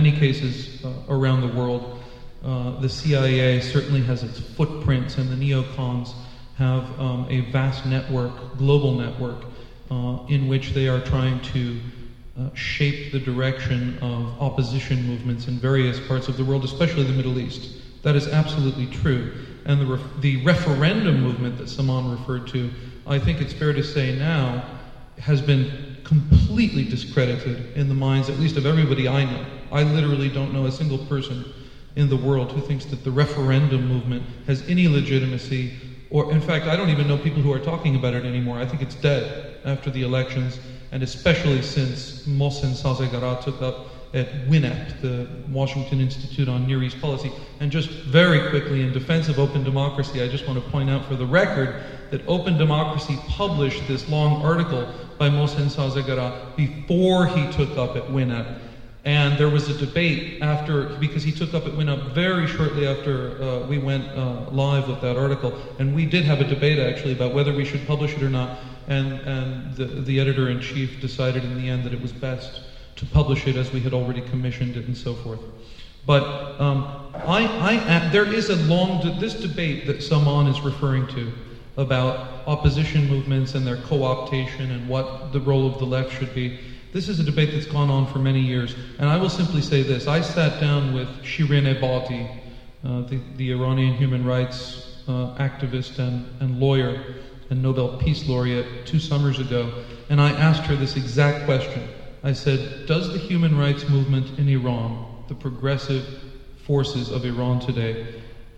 around the world. The CIA certainly has its footprints, and the neocons have a vast network, global network, in which they are trying to shape the direction of opposition movements in various parts of the world, especially the Middle East. That is absolutely true. And the referendum movement that Salman referred to, I think it's fair to say now, has been completely discredited in the minds, at least of everybody I know. I literally don't know a single person in the world who thinks that the referendum movement has any legitimacy, or in fact, I don't even know people who are talking about it anymore. I think it's dead after the elections, and especially since Mohsen Sazegara took up at WINEP, the Washington Institute on Near East Policy. And just very quickly, in defense of Open Democracy, I just want to point out for the record that Open Democracy published this long article by Mohsen Sazegara before he took up at WINEP. And there was a debate because he took up at WINEP very shortly after we went live with that article. And we did have a debate actually about whether we should publish it or not. And the editor-in-chief decided in the end that it was best to publish it as we had already commissioned it and so forth. But there is this debate that Salman is referring to about opposition movements and their co-optation and what the role of the left should be. This is a debate that's gone on for many years. And I will simply say this. I sat down with Shirin Ebadi, the Iranian human rights activist and lawyer and Nobel Peace Laureate 2 summers ago, and I asked her this exact question. I said, does the human rights movement in Iran, the progressive forces of Iran today,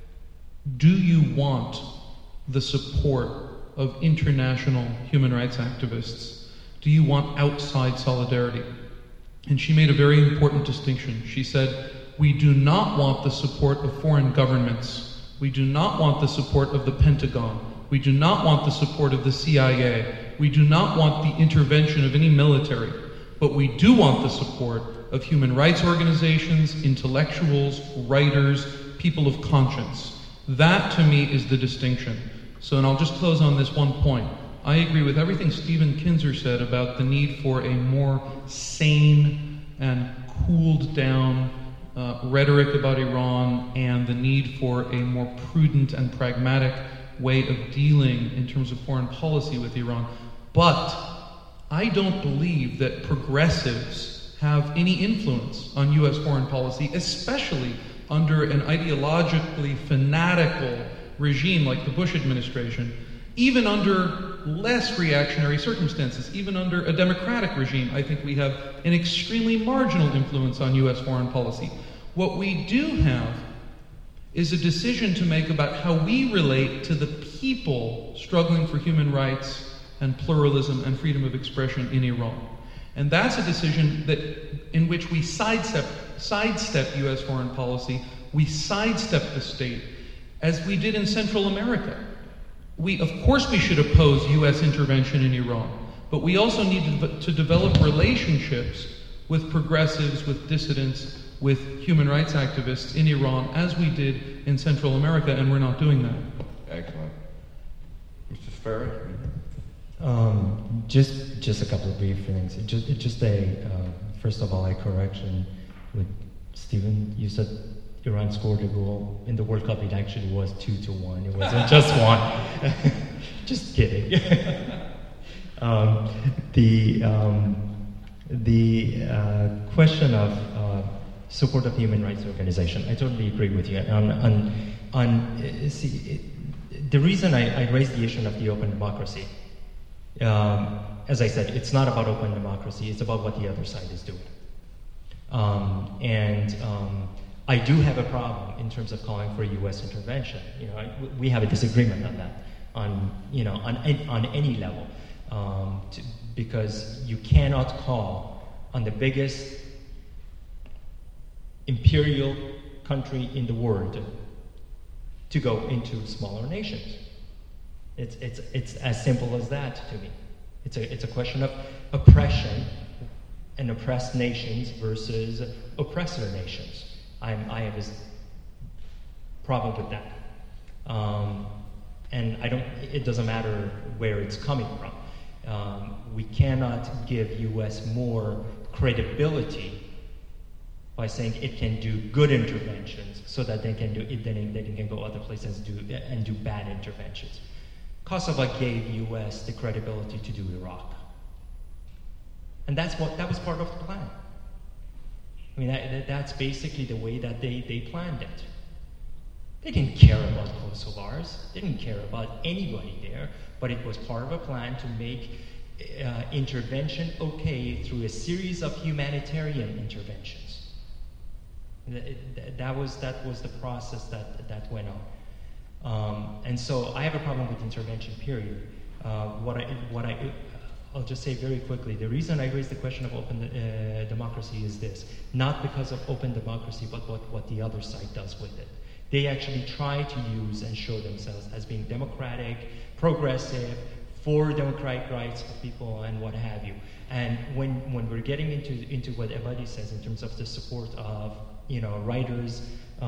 do you want the support of international human rights activists? Do you want outside solidarity? And she made a very important distinction. She said, we do not want the support of foreign governments. We do not want the support of the Pentagon. We do not want the support of the CIA. We do not want the intervention of any military. But we do want the support of human rights organizations, intellectuals, writers, people of conscience. That, to me, is the distinction. So, and I'll just close on this one point. I agree with everything Stephen Kinzer said about the need for a more sane and cooled down rhetoric about Iran and the need for a more prudent and pragmatic way of dealing in terms of foreign policy with Iran. But I don't believe that progressives have any influence on U.S. foreign policy, especially under an ideologically fanatical regime like the Bush administration, even under less reactionary circumstances, even under a democratic regime. I think we have an extremely marginal influence on U.S. foreign policy. What we do have is a decision to make about how we relate to the people struggling for human rights and pluralism and freedom of expression in Iran. And that's a decision in which we sidestep U.S. foreign policy, we sidestep the state, as we did in Central America. Of course we should oppose U.S. intervention in Iran, but we also need to develop relationships with progressives, with dissidents, with human rights activists in Iran, as we did in Central America, and we're not doing that. Excellent. Mr. Sferri? Just a couple of brief things. First of all, a correction with Stephen. You said Iran scored a goal in the World Cup. It actually was 2-1. It wasn't just one. Just kidding. The question of support of human rights organization, I totally agree with you. The reason I raised the issue of the open democracy, as I said, it's not about open democracy, it's about what the other side is doing. I do have a problem in terms of calling for U.S. intervention. We have a disagreement on that, on any level, because you cannot call on the biggest imperial country in the world to go into smaller nations. It's as simple as that to me. It's a question of oppression and oppressed nations versus oppressor nations. I have a problem with that, and it doesn't matter where it's coming from. We cannot give U.S. more credibility by saying it can do good interventions, so that they can go other places and do bad interventions. Kosovo gave U.S. the credibility to do Iraq, and that was part of the plan. I mean, that's basically the way that they planned it. They didn't care about Kosovars. They didn't care about anybody there, but it was part of a plan to make intervention okay through a series of humanitarian interventions. That was the process that went on. And so I have a problem with intervention, period. I'll just say very quickly, the reason I raised the question of open democracy is this: not because of open democracy, but what the other side does with it. They actually try to use and show themselves as being democratic, progressive, for democratic rights of people and what have you. And when we're getting into what Ebadi says in terms of the support of writers,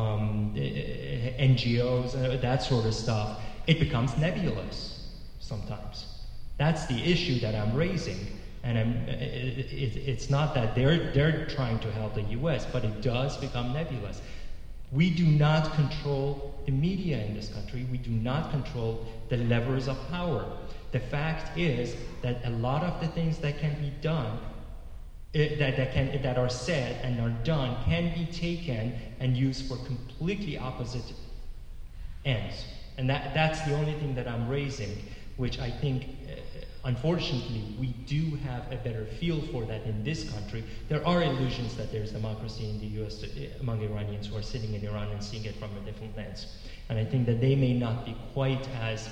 NGOs, that sort of stuff, it becomes nebulous sometimes. That's the issue that I'm raising, and it's not that they're trying to help the U.S., but it does become nebulous. We do not control the media in this country. We do not control the levers of power. The fact is that a lot of the things that can be done, that are said and are done, can be taken and used for completely opposite ends. And that's the only thing that I'm raising, which I think, unfortunately, we do have a better feel for that in this country. There are illusions that there's democracy in the U.S. among Iranians who are sitting in Iran and seeing it from a different lens. And I think that they may not be quite as,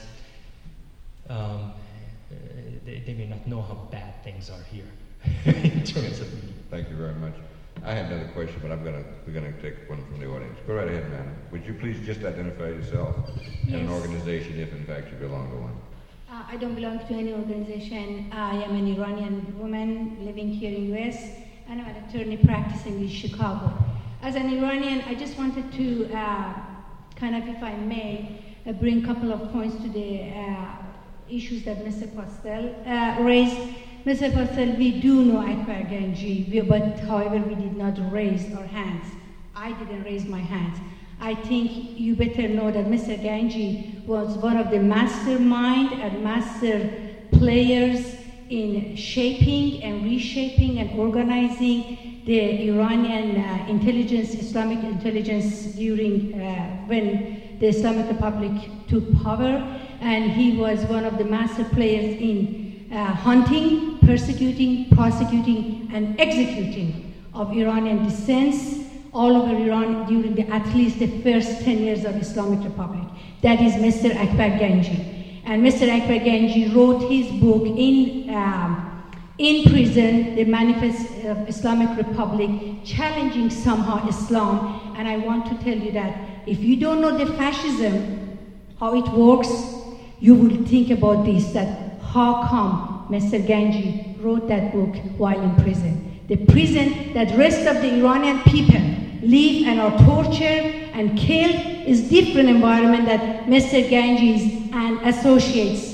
they may not know how bad things are here in terms of media. Thank you very much. I had another question, but we're gonna take one from the audience. Go right ahead, ma'am. Would you please just identify yourself and an organization, if in fact you belong to one? I don't belong to any organization. I am an Iranian woman living here in US, and I'm an attorney practicing in Chicago. As an Iranian, I just wanted to if I may, bring a couple of points to the issues that Mr. Postel raised. Mr. Postel, we do know Akbar Ganji, but however, we did not raise our hands. I didn't raise my hands. I think you better know that Mr. Ganji was one of the mastermind and master players in shaping and reshaping and organizing the Iranian intelligence, Islamic intelligence during when the Islamic Republic took power, and he was one of the master players in hunting, persecuting, prosecuting, and executing of Iranian dissents all over Iran during at least the first 10 years of Islamic Republic. That is Mr. Akbar Ganji. And Mr. Akbar Ganji wrote his book in prison, The Manifest of Islamic Republic, challenging somehow Islam. And I want to tell you that if you don't know the fascism, how it works, you will think about this, that how come Mr. Ganji wrote that book while in prison. the prison that rest of the Iranian people live and are tortured and killed is different environment that Mr. Ganges and associates,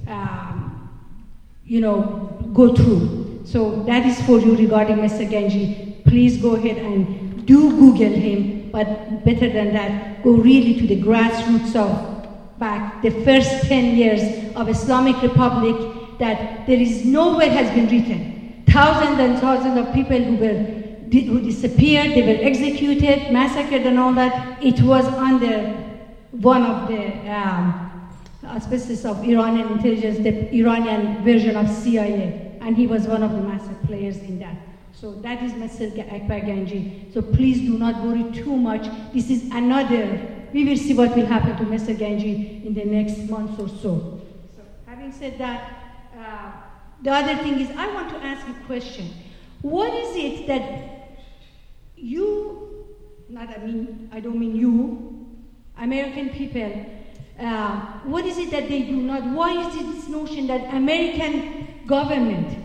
go through. So that is for you regarding Mr. Ganges. Please go ahead and do Google him, but better than that, go really to the grassroots of back the first 10 years of Islamic Republic that there is nowhere has been written. Thousands and thousands of people who disappeared, they were executed, massacred and all that. It was under one of the auspices of Iranian intelligence, the Iranian version of CIA, and he was one of the massive players in that. So that is Mr. Akbar Ganji. So please do not worry too much. This is another, we will see what will happen to Mr. Ganji in the next month or so. So having said that, the other thing is I want to ask a question. What is it that you, I don't mean you, American people, what is it that they do not, why is it this notion that American government,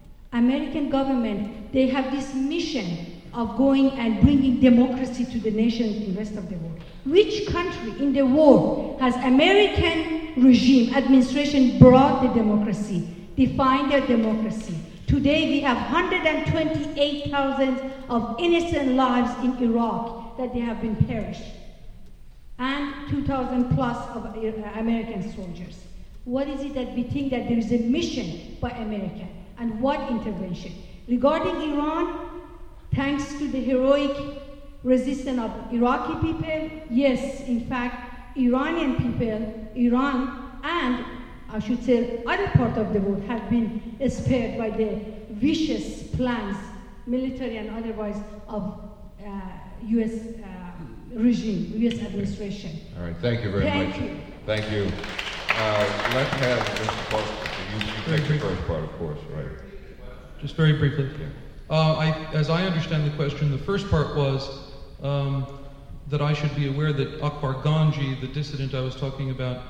they have this mission of going and bringing democracy to the nations in the rest of the world? Which country in the world has American regime, administration brought the democracy, defined their democracy? Today we have 128,000 of innocent lives in Iraq that they have been perished, and 2,000 plus of American soldiers. What is it that we think that there is a mission by America, and what intervention? Regarding Iran, thanks to the heroic resistance of Iraqi people, yes, in fact, Iranian people, Iran, and I should say other part of the world have been spared by the vicious plans, military and otherwise, of U.S. regime, U.S. administration. All right, thank you very much. Thank you. Let's have Mr. Parker. You take the first part, of course, right? Just very briefly. As I understand the question, the first part was that I should be aware that Akbar Ganji, the dissident I was talking about.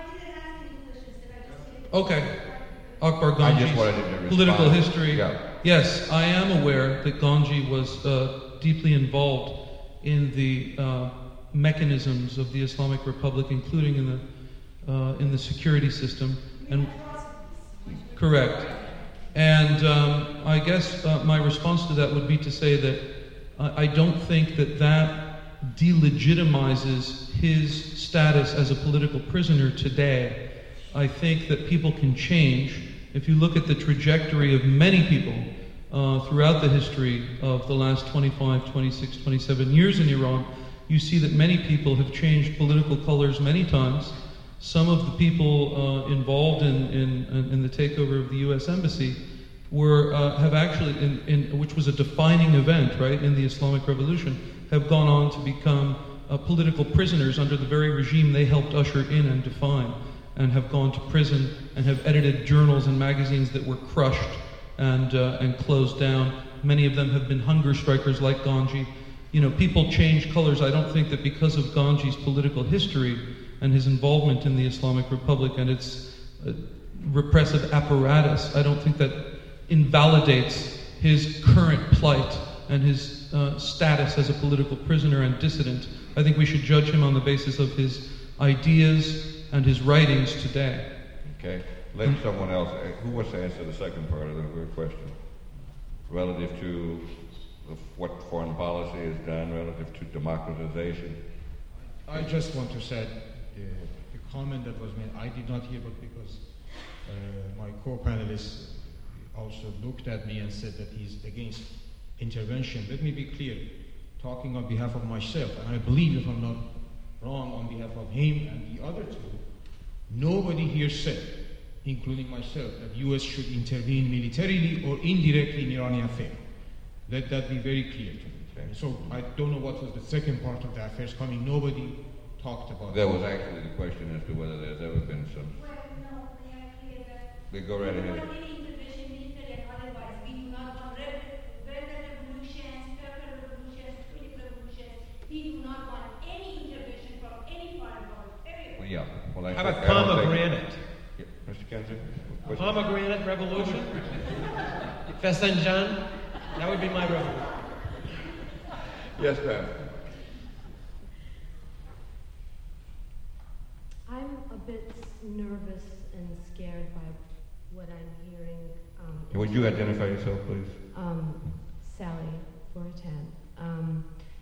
Okay. Akbar Ganji's political history. Yeah. Yes, I am aware that Ganji was deeply involved in the mechanisms of the Islamic Republic, including in the security system. And correct. And I guess my response to that would be to say that I don't think that delegitimizes his status as a political prisoner today. I think that people can change. If you look at the trajectory of many people throughout the history of the last 25, 26, 27 years in Iran, you see that many people have changed political colors many times. Some of the people involved in the takeover of the U.S. Embassy have actually, which was a defining event, right, in the Islamic Revolution, have gone on to become political prisoners under the very regime they helped usher in and define, and have gone to prison and have edited journals and magazines that were crushed and closed down. Many of them have been hunger strikers like Ganji. You know, people change colors. I don't think that because of Ganji's political history and his involvement in the Islamic Republic and its repressive apparatus, I don't think that invalidates his current plight and his status as a political prisoner and dissident. I think we should judge him on the basis of his ideas and his writings today. Okay. Let someone else, who wants to answer the second part of the question? Relative to what foreign policy is done, relative to democratization? I just want to say the comment that was made, I did not hear, but because my co-panelists also looked at me and said that he's against intervention. Let me be clear, talking on behalf of myself, and I believe, if I'm not wrong, on behalf of him and the other two, nobody here said, including myself, that U.S. should intervene militarily or indirectly in Iranian affairs. Let that be very clear to me. Okay. So I don't know what was the second part of the affairs coming. Nobody talked about that. That was actually the question as to whether there's ever been some. Well, no, they are clear that they go right ahead. Any intervention, military and otherwise, we do not want revolutions, purple revolutions, tulip revolutions. We do not want any intervention from any foreign power. Well, yeah. Well, how about pomegranate? Yeah. Mr. Kenzie? Pomegranate revolution? Fesenjan? That would be my revenue. Yes, ma'am. I'm a bit nervous and scared by what I'm hearing. Would you identify yourself, please? Sally Fortan.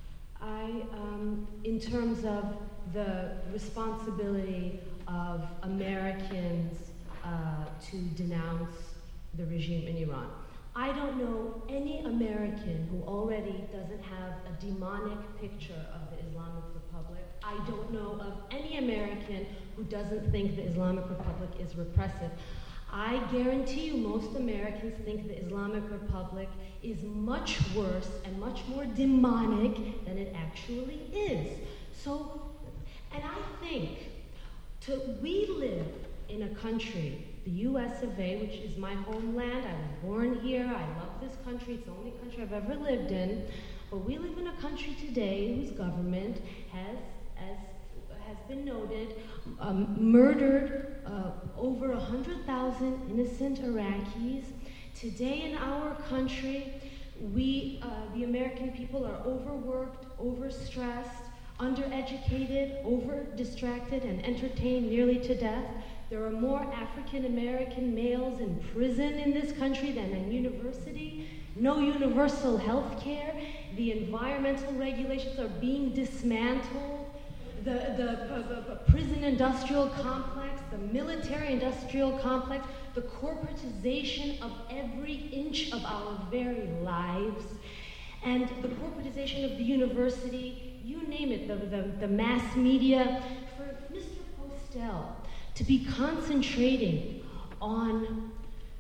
In terms of the responsibility of Americans to denounce the regime in Iran, I don't know any American who already doesn't have a demonic picture of the Islamic Republic. I don't know of any American who doesn't think the Islamic Republic is repressive. I guarantee you most Americans think the Islamic Republic is much worse and much more demonic than it actually is. So, and I think we live in a country, the US of A, which is my homeland. I was born here. I love this country. It's the only country I've ever lived in. But we live in a country today whose government has been noted, murdered over 100,000 innocent Iraqis. Today in our country, we, the American people, are overworked, overstressed, undereducated, over-distracted, and entertained nearly to death. There are more African American males in prison in this country than in university. No universal health care. The environmental regulations are being dismantled. The prison industrial complex, the military industrial complex, the corporatization of every inch of our very lives, and the corporatization of the university, you name it, the mass media. For Mr. Postel to be concentrating on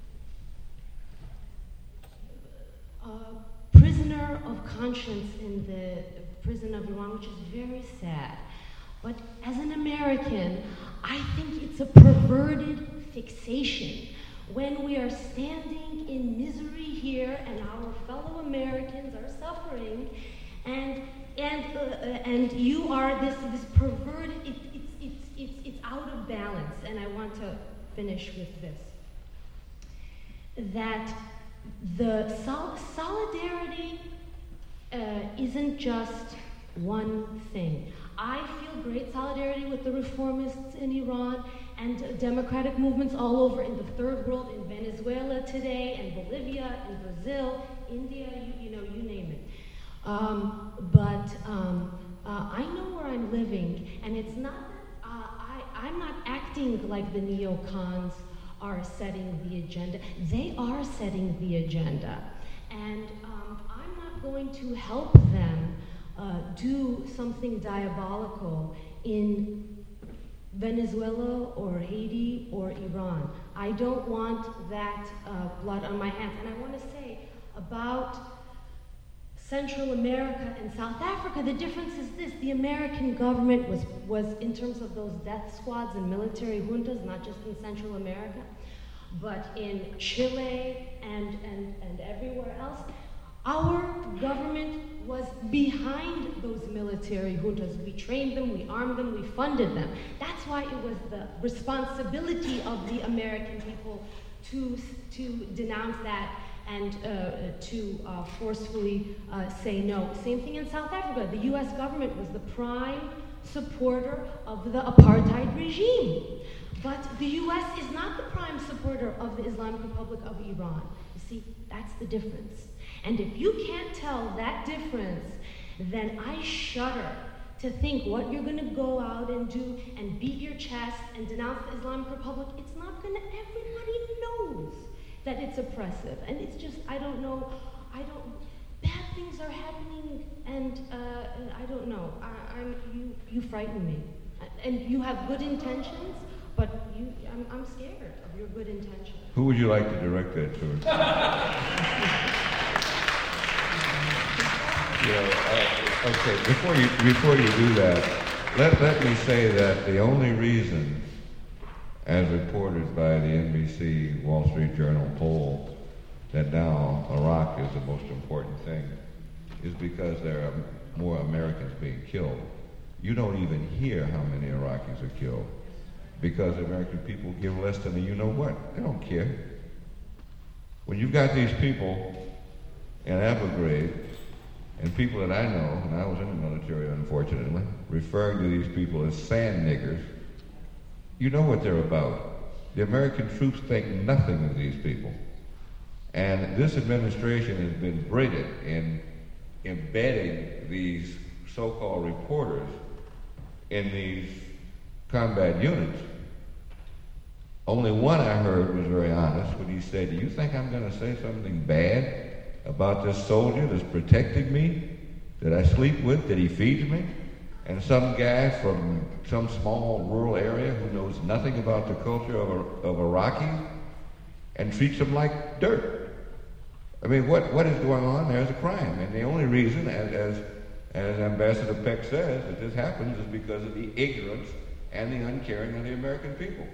a prisoner of conscience in the prison of Iran, which is very sad. But as an American, I think it's a perverted fixation when we are standing in misery here and our fellow Americans are suffering, and you are this perverted. It's out of balance. And I want to finish with this: that the solidarity isn't just one thing. I feel great solidarity with the reformists in Iran and democratic movements all over in the third world, in Venezuela today, and Bolivia, and Brazil, India, you name it. But I know where I'm living, and it's not that I'm not acting like the neocons are setting the agenda. They are setting the agenda, and I'm not going to help them do something diabolical in Venezuela or Haiti or Iran. I don't want that blood on my hands. And I want to say about Central America and South Africa, the difference is this: the American government was in terms of those death squads and military juntas, not just in Central America, but in Chile and everywhere else. Our government was behind those military juntas. We trained them, we armed them, we funded them. That's why it was the responsibility of the American people to denounce that and to forcefully say no. Same thing in South Africa. The US government was the prime supporter of the apartheid regime. But the US is not the prime supporter of the Islamic Republic of Iran. You see, that's the difference. And if you can't tell that difference, then I shudder to think what you're going to go out and do and beat your chest and denounce the Islamic Republic. It's not going to, everybody knows that it's oppressive. And it's just, I don't know, bad things are happening, and I don't know. You frighten me. And you have good intentions, but I'm scared of your good intentions. Who would you like to direct that towards? Okay, before you do that, let me say that the only reason, as reported by the NBC Wall Street Journal poll, that now Iraq is the most important thing, is because there are more Americans being killed. You don't even hear how many Iraqis are killed, because American people give less than a you-know-what. They don't care. When you've got these people in Abu Ghraib, and people that I know, and I was in the military unfortunately, referring to these people as sand niggers, you know what they're about. The American troops think nothing of these people. And this administration has been brilliant in embedding these so-called reporters in these combat units. Only one I heard was very honest when he said, "Do you think I'm going to say something bad about this soldier that's protecting me, that I sleep with, that he feeds me, and some guy from some small rural area who knows nothing about the culture of Iraqis and treats them like dirt?" I mean, what is going on there is a crime. And the only reason, as Ambassador Peck says, that this happens is because of the ignorance and the uncaring of the American people.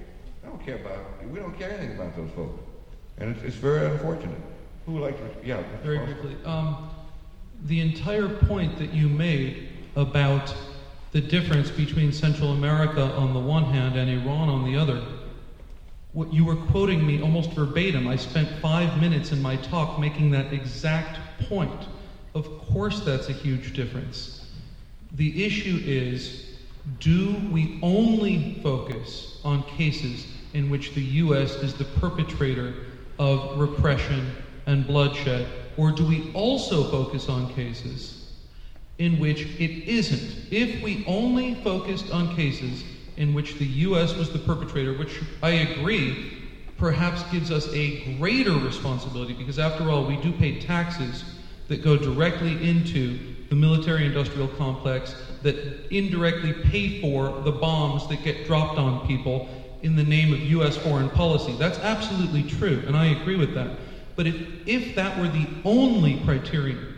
We don't care anything about those folks. And it's very unfortunate. Who would like to, yeah. Very briefly. The entire point that you made about the difference between Central America on the one hand and Iran on the other, what you were quoting me almost verbatim. I spent 5 minutes in my talk making that exact point. Of course that's a huge difference. The issue is, do we only focus on cases in which the U.S. is the perpetrator of repression and bloodshed, or do we also focus on cases in which it isn't? If we only focused on cases in which the U.S. was the perpetrator, which I agree perhaps gives us a greater responsibility, because after all, we do pay taxes that go directly into the military-industrial complex that indirectly pay for the bombs that get dropped on people in the name of U.S. foreign policy. That's absolutely true, and I agree with that. But if that were the only criterion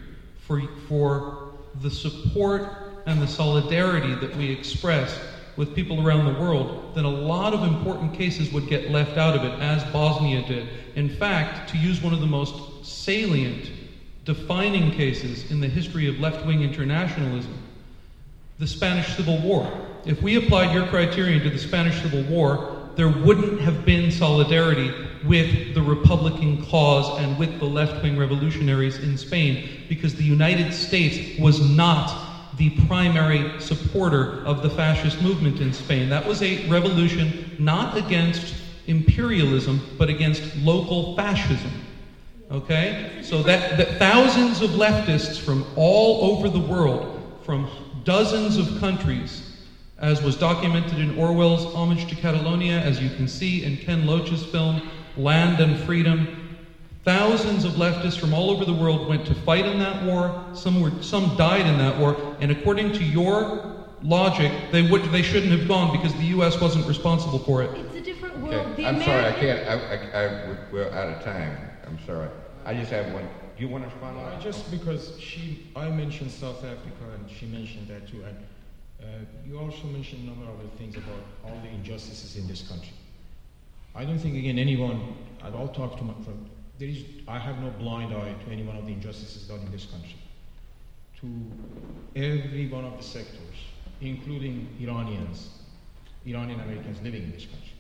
for the support and the solidarity that we express with people around the world, then a lot of important cases would get left out of it, as Bosnia did. In fact, to use one of the most salient, defining cases in the history of left-wing internationalism, the Spanish Civil War. If we applied your criterion to the Spanish Civil War, there wouldn't have been solidarity with the Republican cause and with the left-wing revolutionaries in Spain, because the United States was not the primary supporter of the fascist movement in Spain. That was a revolution not against imperialism, but against local fascism. Okay? So that thousands of leftists from all over the world, from dozens of countries, as was documented in Orwell's Homage to Catalonia, as you can see in Ken Loach's film, Land and Freedom, thousands of leftists from all over the world went to fight in that war. Some died in that war, and according to your logic, they shouldn't have gone because the U.S. wasn't responsible for it. It's a different world. Okay. I'm sorry, I can't. We're out of time. I'm sorry. I just have one. Do you want to respond? Just because I mentioned South Africa and she mentioned that too, and you also mentioned a number of other things about all the injustices in this country. I don't think, again, anyone, I've all talked to I have no blind eye to any one of the injustices done in this country. To every one of the sectors, including Iranian Americans living in this country.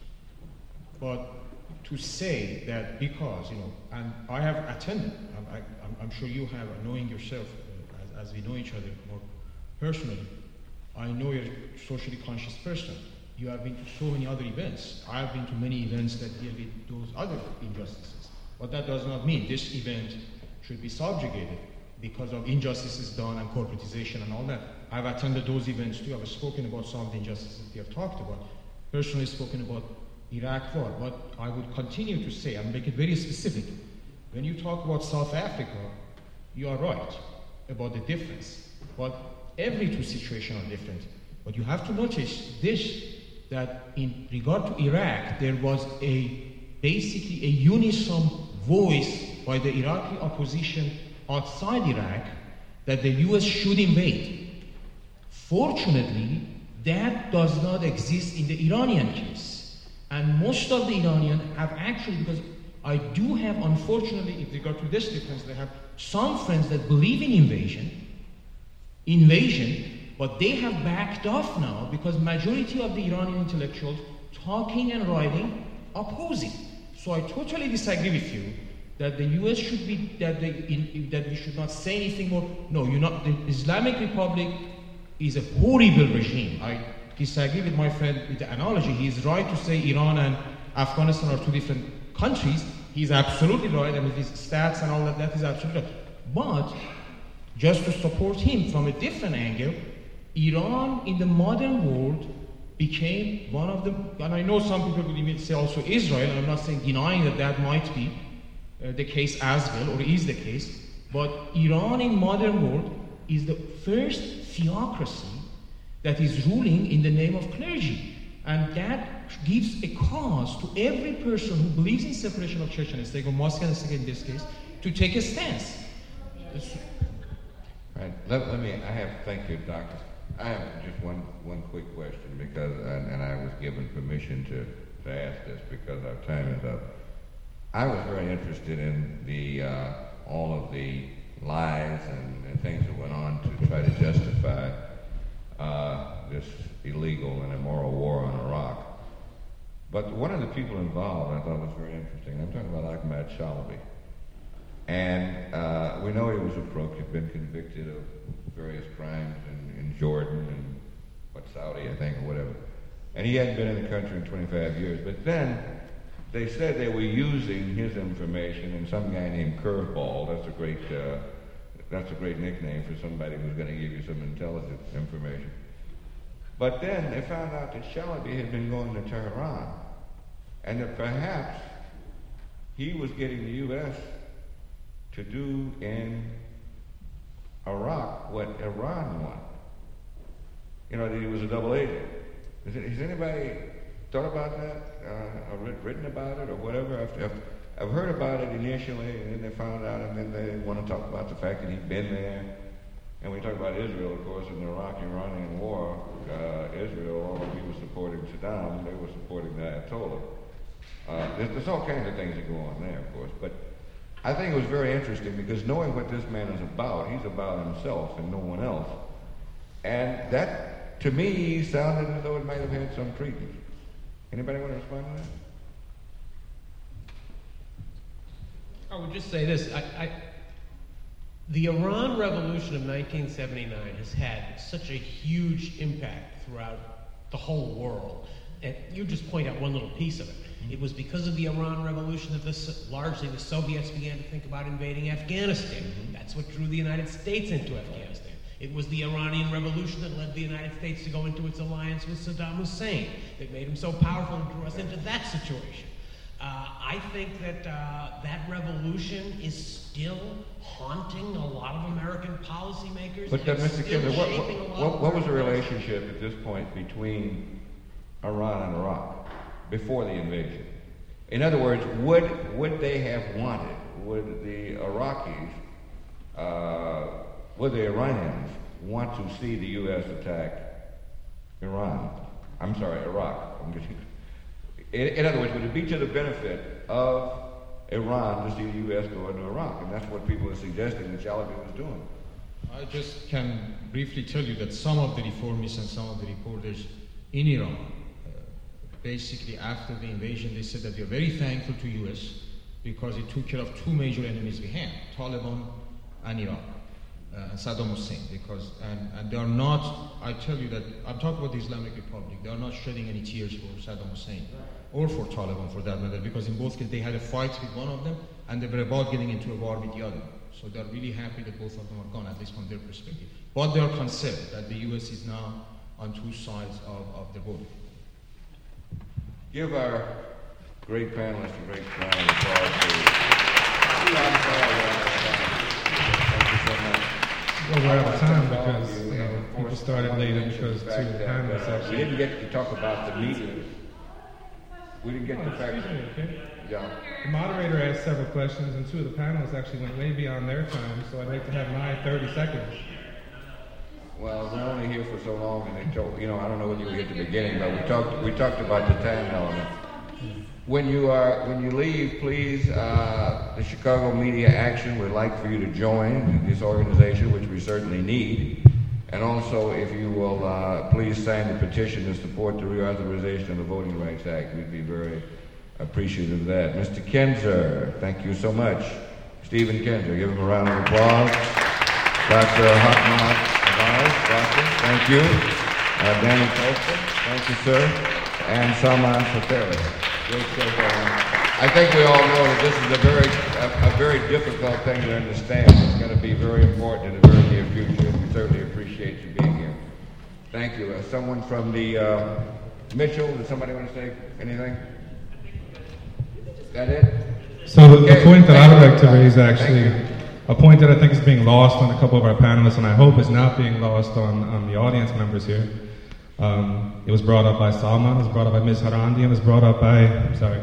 But to say that because, and I have attended, I'm sure you have, knowing yourself, as we know each other more personally, I know you're a socially conscious person. You have been to so many other events. I have been to many events that deal with those other injustices. But that does not mean this event should be subjugated because of injustices done and corporatization and all that. I've attended those events too. I've spoken about some of the injustices we have talked about. Personally spoken about Iraq war. But I would continue to say, and make it very specific, when you talk about South Africa, you are right about the difference. But every two situations are different. But you have to notice this, that in regard to Iraq, there was basically a unison voice by the Iraqi opposition outside Iraq that the US should invade. Fortunately, that does not exist in the Iranian case. And most of the Iranians have actually, because I do have, unfortunately, in regard to this difference, they have some friends that believe in invasion, but they have backed off now because majority of the Iranian intellectuals talking and writing opposing. So I totally disagree with you that the U.S. should be, that we should not say anything more. No, the Islamic Republic is a horrible regime. I disagree with my friend with the analogy. He is right to say Iran and Afghanistan are two different countries. He's absolutely right, and with his stats and all that is absolutely right. But just to support him from a different angle, Iran in the modern world became one of the, and I know some people will even say also Israel, and I'm not saying denying that might be the case as well, or is the case, but Iran in modern world is the first theocracy that is ruling in the name of clergy. And that gives a cause to every person who believes in separation of church and state, or mosque and state in this case, to take a stance. Right. Thank you, Doctor. I have just one quick question because, and I was given permission to ask this because our time is up. I was very interested in all of the lies and things that went on to try to justify this illegal and immoral war on Iraq. But one of the people involved I thought was very interesting. I'm talking about Ahmad Shalabi. And we know he was a crook. He'd been convicted of various crimes in Jordan and Saudi, I think, or whatever. And he hadn't been in the country in 25 years. But then they said they were using his information, and some guy named Curveball, that's a great nickname for somebody who's going to give you some intelligent information. But then they found out that Shalabi had been going to Tehran, and that perhaps he was getting the U.S. to do in Iraq what Iran wanted. You know, that he was a double agent. Has anybody thought about that, or written about it, or whatever? I've heard about it initially, and then they found out, and then they want to talk about the fact that he'd been there. And we talk about Israel, of course, in the Iraq-Iranian war. Israel, although he was supporting Saddam, they were supporting the Ayatollah. There's all kinds of things that go on there, of course. But I think it was very interesting because knowing what this man is about, he's about himself and no one else. And that, to me, sounded as though it might have had some credence. Anybody want to respond to that? I would just say this. The Iran Revolution of 1979 has had such a huge impact throughout the whole world. And you just point out one little piece of it. It was because of the Iran Revolution that largely the Soviets began to think about invading Afghanistan. That's what drew the United States into Afghanistan. It was the Iranian Revolution that led the United States to go into its alliance with Saddam Hussein, that made him so powerful and drew us into that situation. I think that that revolution is still haunting a lot of American policymakers. But Mr. Kimball, what was the relationship at this point between Iran and Iraq before the invasion? In other words, would they have wanted, would the Iraqis, would the Iranians want to see the U.S. attack Iraq? In other words, would it be to the benefit of Iran to see the U.S. go into Iraq? And that's what people are suggesting that Shalabi was doing. I just can briefly tell you that some of the reformists and some of the reporters in Iran, basically after the invasion, they said that they are very thankful to U.S. because it took care of two major enemies we had, Taliban and Iraq. And Saddam Hussein, because and they are not. I tell you that I'm talking about the Islamic Republic. They are not shedding any tears for Saddam Hussein or for Taliban, for that matter, because in both cases they had a fight with one of them and they were about getting into a war with the other. So they are really happy that both of them are gone, at least from their perspective. But they are concerned that the U.S. is now on two sides of the border. Give our great panelists a great round of applause. Thank you so much. Well, we're out of time because people started later because two of the panelists actually. We didn't get to talk about the media. We didn't get to fact. Okay. Yeah. The moderator asked several questions, and two of the panelists actually went way beyond their time, so I'd like to have my 30 seconds. Well, we're only here for so long, and they told, I don't know whether you were here at the beginning, but we talked about the time element. When you leave, please, the Chicago Media Action would like for you to join this organization, which we certainly need. And also, if you will please sign the petition to support the reauthorization of the Voting Rights Act, we'd be very appreciative of that. Mr. Kinzer, thank you so much. Stephen Kinzer, give him a round of applause. Dr. Hotmart Tavares, doctor, thank you. Danny Colson, thank you, sir. And Salman Fateri. Great show going. I think we all know that this is a very difficult thing to understand. It's going to be very important in the very near future. We certainly appreciate you being here. Thank you. Someone from the Mitchell, does somebody want to say anything? Is that it? So the point that I would like to raise, actually, a point that I think is being lost on a couple of our panelists, and I hope is not being lost on the audience members here. It was brought up by Salman, it was brought up by Ms. Harandi, and it was brought up by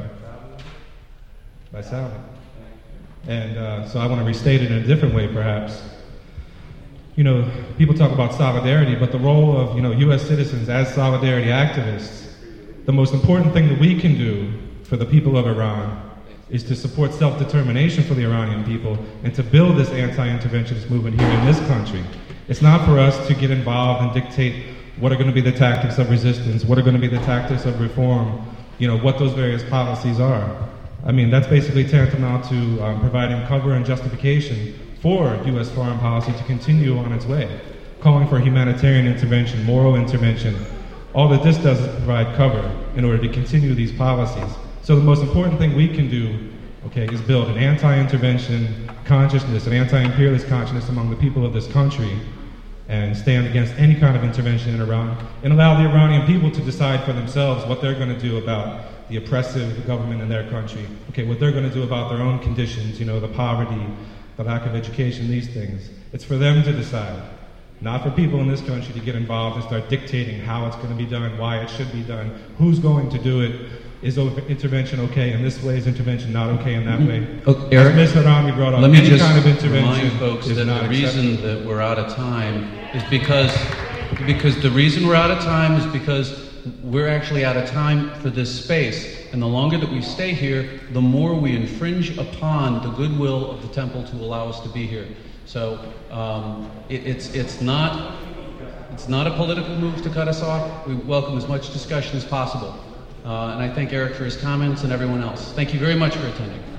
Sally. And so I want to restate it in a different way, perhaps. You know, people talk about solidarity, but the role of, U.S. citizens as solidarity activists, the most important thing that we can do for the people of Iran is to support self-determination for the Iranian people and to build this anti-interventionist movement here in this country. It's not for us to get involved and dictate what are going to be the tactics of resistance, what are going to be the tactics of reform, what those various policies are. I mean, that's basically tantamount to providing cover and justification for U.S. foreign policy to continue on its way, calling for humanitarian intervention, moral intervention. All that this does is provide cover in order to continue these policies. So the most important thing we can do, is build an anti-intervention consciousness, an anti-imperialist consciousness among the people of this country, and stand against any kind of intervention in Iran, and allow the Iranian people to decide for themselves what they're going to do about the oppressive government in their country, what they're going to do about their own conditions, the poverty, the lack of education, these things. It's for them to decide, not for people in this country to get involved and start dictating how it's going to be done, why it should be done, who's going to do it. Is intervention okay in this way? Is intervention not okay in that way? Eric, Ms. Harami brought up, let me any just kind of intervention remind folks is that not the reason acceptable. that we're out of time is because the reason we're out of time is because we're actually out of time for this space. And the longer that we stay here, the more we infringe upon the goodwill of the temple to allow us to be here. So it's not a political move to cut us off. We welcome as much discussion as possible. And I thank Eric for his comments and everyone else. Thank you very much for attending.